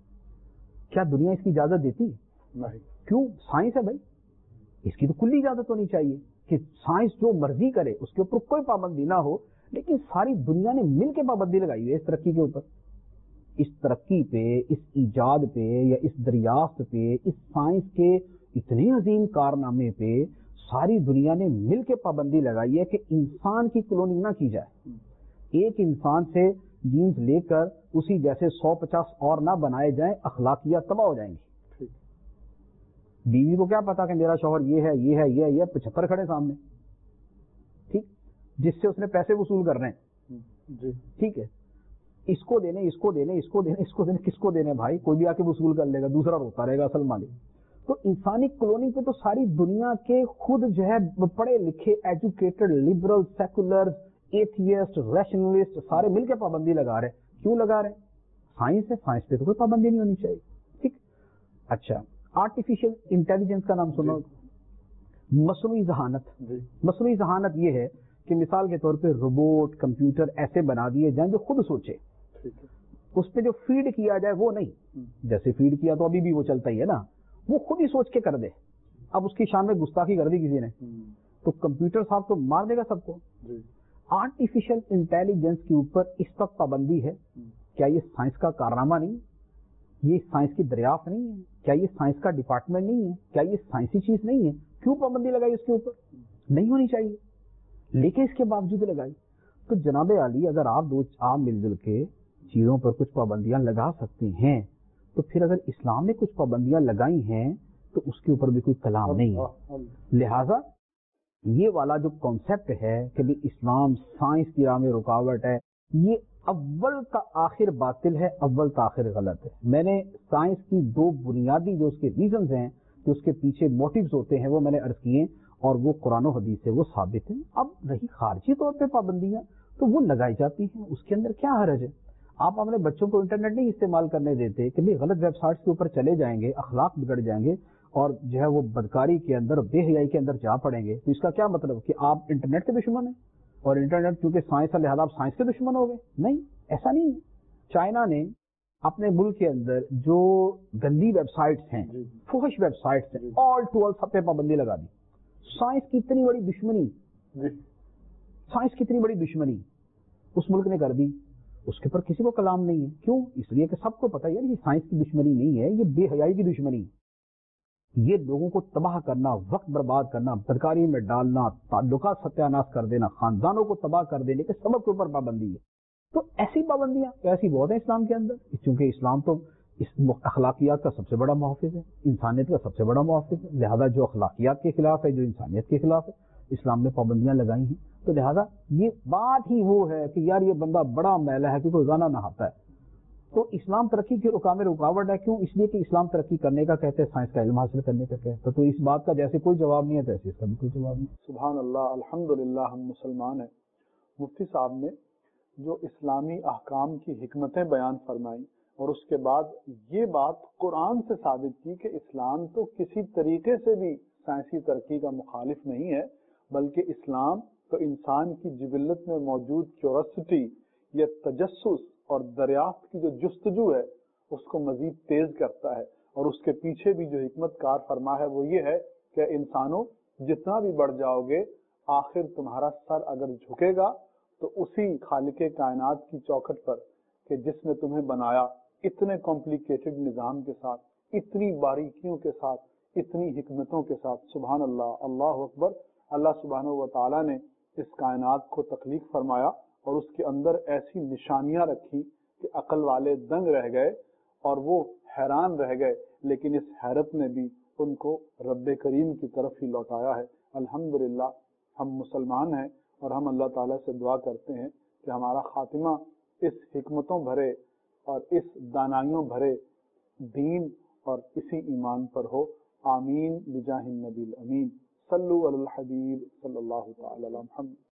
کیا دنیا اس کی اجازت دیتی ہے؟ کیوں؟ سائنس ہے بھائی, اس کی تو کلی اجازت ہونی چاہیے کہ سائنس جو مرضی کرے, اس کے اوپر کوئی پابندی نہ ہو. لیکن ساری دنیا نے مل کے پابندی لگائی ہے اس ترقی کے اوپر, اس ترقی پہ, اس ایجاد پہ, یا اس دریافت پہ, اس سائنس کے اتنے عظیم کارنامے پہ ساری دنیا نے مل کے پابندی لگائی ہے کہ انسان کی کلوننگ نہ کی جائے. ایک انسان سے جینز لے کر اسی جیسے 150 اور نہ بنائے جائیں, اخلاقیات تباہ ہو جائیں گی. بیوی کو کیا پتا کہ میرا شوہر یہ ہے, یہ ہے, یہ ہے, 75 کھڑے سامنے, ٹھیک, جس سے اس نے پیسے وصول کر رہے ہیں, ٹھیک ہے, اس کو دینے, اس کو دینے, اس کو دینے, اس کو دینے, کس کو دینے بھائی, کوئی بھی آ کے وصول کر لے گا, دوسرا روتا رہے گا اصل مالک. تو انسانی کلوننگ پہ تو ساری دنیا کے خود جو ہے پڑھے لکھے, educated, liberal, secular, atheist, rationalist سارے مل کے پابندی لگا رہے ہیں. کیوں لگا رہے ہیں؟ سائنس ہے, سائنس پہ تو کوئی پابندی نہیں ہونی چاہیے, ٹھیک. اچھا, آرٹیفیشل انٹیلیجنس کا نام سنو, مصنوعی ذہانت. مصنوعی ذہانت یہ ہے کہ مثال کے طور پہ روبوٹ, کمپیوٹر ایسے بنا دیے جائیں جو خود سوچے, اس پہ جو فیڈ کیا جائے وہ نہیں. جیسے فیڈ کیا تو ابھی بھی وہ چلتا ہی ہے نا, وہ خود ہی سوچ کے کر دے. اب اس کی شان میں گستاخی کر دی کسی نے تو کمپیوٹر صاحب تو مار دے گا سب کو. آرٹیفیشل انٹیلیجنس کے اوپر اس وقت پابندی ہے. کیا یہ سائنس کا کارنامہ نہیں؟ یہ سائنس کی دریافت نہیں ہے؟ کیا یہ سائنس کا ڈپارٹمنٹ نہیں ہے؟ کیا یہ سائنسی چیز نہیں ہے؟ کیوں پابندی لگائی اس کے اوپر؟ نہیں ہونی چاہیے, لیکن اس کے باوجود لگائی. تو جناب عالی, اگر آپ مل جل کے چیزوں پر کچھ پابندیاں لگا سکتے ہیں, تو پھر اگر اسلام نے کچھ پابندیاں لگائی ہیں تو اس کے اوپر بھی کوئی کلام نہیں ہے. لہذا یہ والا جو کانسیپٹ ہے کہ بھی اسلام سائنس کی راہ میں رکاوٹ ہے, یہ اول تا آخر باطل ہے, اول تا آخر غلط ہے. میں نے سائنس کی دو بنیادی جو اس کے ریزنز ہیں, جو اس کے پیچھے موٹیوز ہوتے ہیں, وہ میں نے عرض کیے, اور وہ قرآن و حدیث سے وہ ثابت ہیں. اب رہی خارجی طور پہ پابندیاں, تو وہ لگائی جاتی ہیں, اس کے اندر کیا حرج ہے؟ آپ اپنے بچوں کو انٹرنیٹ نہیں استعمال کرنے دیتے کہ بھی غلط ویب سائٹس کے اوپر چلے جائیں گے, اخلاق بگڑ جائیں گے, اور جو ہے وہ بدکاری کے اندر, بے حیائی کے اندر جا پڑیں گے. تو اس کا کیا مطلب کہ آپ انٹرنیٹ کے دشمن ہیں, اور انٹرنیٹ کیونکہ سائنس ہے لہٰذا آپ سائنس کے دشمن ہو گئے؟ نہیں, ایسا نہیں ہے. چائنا نے اپنے ملک کے اندر جو گندی ویب سائٹس ہیں, فحش ویب سائٹس ہیں, آل ٹو آل سب پہ پابندی لگا دی. سائنس کی اتنی بڑی دشمنی, سائنس کی اتنی بڑی دشمنی اس ملک نے کر دی, اس کے اوپر کسی کو کلام نہیں ہے. کیوں؟ اس لیے کہ سب کو پتا ہے یہ سائنس کی دشمنی نہیں ہے, یہ بے حیائی کی دشمنی. یہ لوگوں کو تباہ کرنا, وقت برباد کرنا, بدکاری میں ڈالنا, تعلقات ستیہ ناش کر دینا, خاندانوں کو تباہ کر دینے کے سبب کے اوپر پابندی ہے. تو ایسی پابندیاں ایسی بہت ہیں اسلام کے اندر, چونکہ اسلام تو اس اخلاقیات کا سب سے بڑا محافظ ہے, انسانیت کا سب سے بڑا محافظ ہے. لہذا جو اخلاقیات کے خلاف ہے, جو انسانیت کے خلاف ہے, اسلام نے پابندیاں لگائی ہیں. تو لہذا یہ بات ہی وہ ہے کہ یار یہ بندہ بڑا میلا ہے کیونکہ روزانہ نہاتا ہے. تو اسلام ترقی کے رکاو میں رکاوٹ ہے. کیوں؟ اس لیے کہ اسلام ترقی کرنے کا کہتے ہیں, سائنس کا علم حاصل کرنے کا کہتے ہیں. تو اس بات کا جیسے کوئی جواب نہیں ہے تو ایسے اس کا بھی کوئی جواب نہیں. سبحان اللہ, الحمدللہ ہم مسلمان ہیں. مفتی صاحب نے جو اسلامی احکام کی حکمتیں بیان فرمائیں اور اس کے بعد یہ بات قرآن سے ثابت کی کہ اسلام تو کسی طریقے سے بھی سائنسی ترقی کا مخالف نہیں ہے، بلکہ اسلام تو انسان کی جبلت میں موجود کیورسٹی یا تجسس اور دریافت کی جو جستجو ہے اس کو مزید تیز کرتا ہے، اور اس کے پیچھے بھی جو حکمت کار فرما ہے وہ یہ ہے کہ انسانوں جتنا بھی بڑھ جاؤ گے آخر تمہارا سر اگر جھکے گا تو اسی خالق کائنات کی چوکھٹ پر کہ جس نے تمہیں بنایا اتنے کمپلیکیٹڈ نظام کے ساتھ، اتنی باریکیوں کے ساتھ، اتنی حکمتوں کے ساتھ. سبحان اللہ، اللہ اکبر. اللہ سبحانہ و تعالیٰ نے اس کائنات کو تخلیق فرمایا اور اس کے اندر ایسی نشانیاں رکھی کہ عقل والے دنگ رہ گئے اور وہ حیران رہ گئے، لیکن اس حیرت نے بھی ان کو رب کریم کی طرف ہی لوٹایا ہے. الحمدللہ ہم مسلمان ہیں اور ہم اللہ تعالیٰ سے دعا کرتے ہیں کہ ہمارا خاتمہ اس حکمتوں بھرے اور اس دانائیوں بھرے دین اور اسی ایمان پر ہو. آمین بجاہ النبی الامین. صلو علی الحبیب صلی اللہ تعالی علی محمد.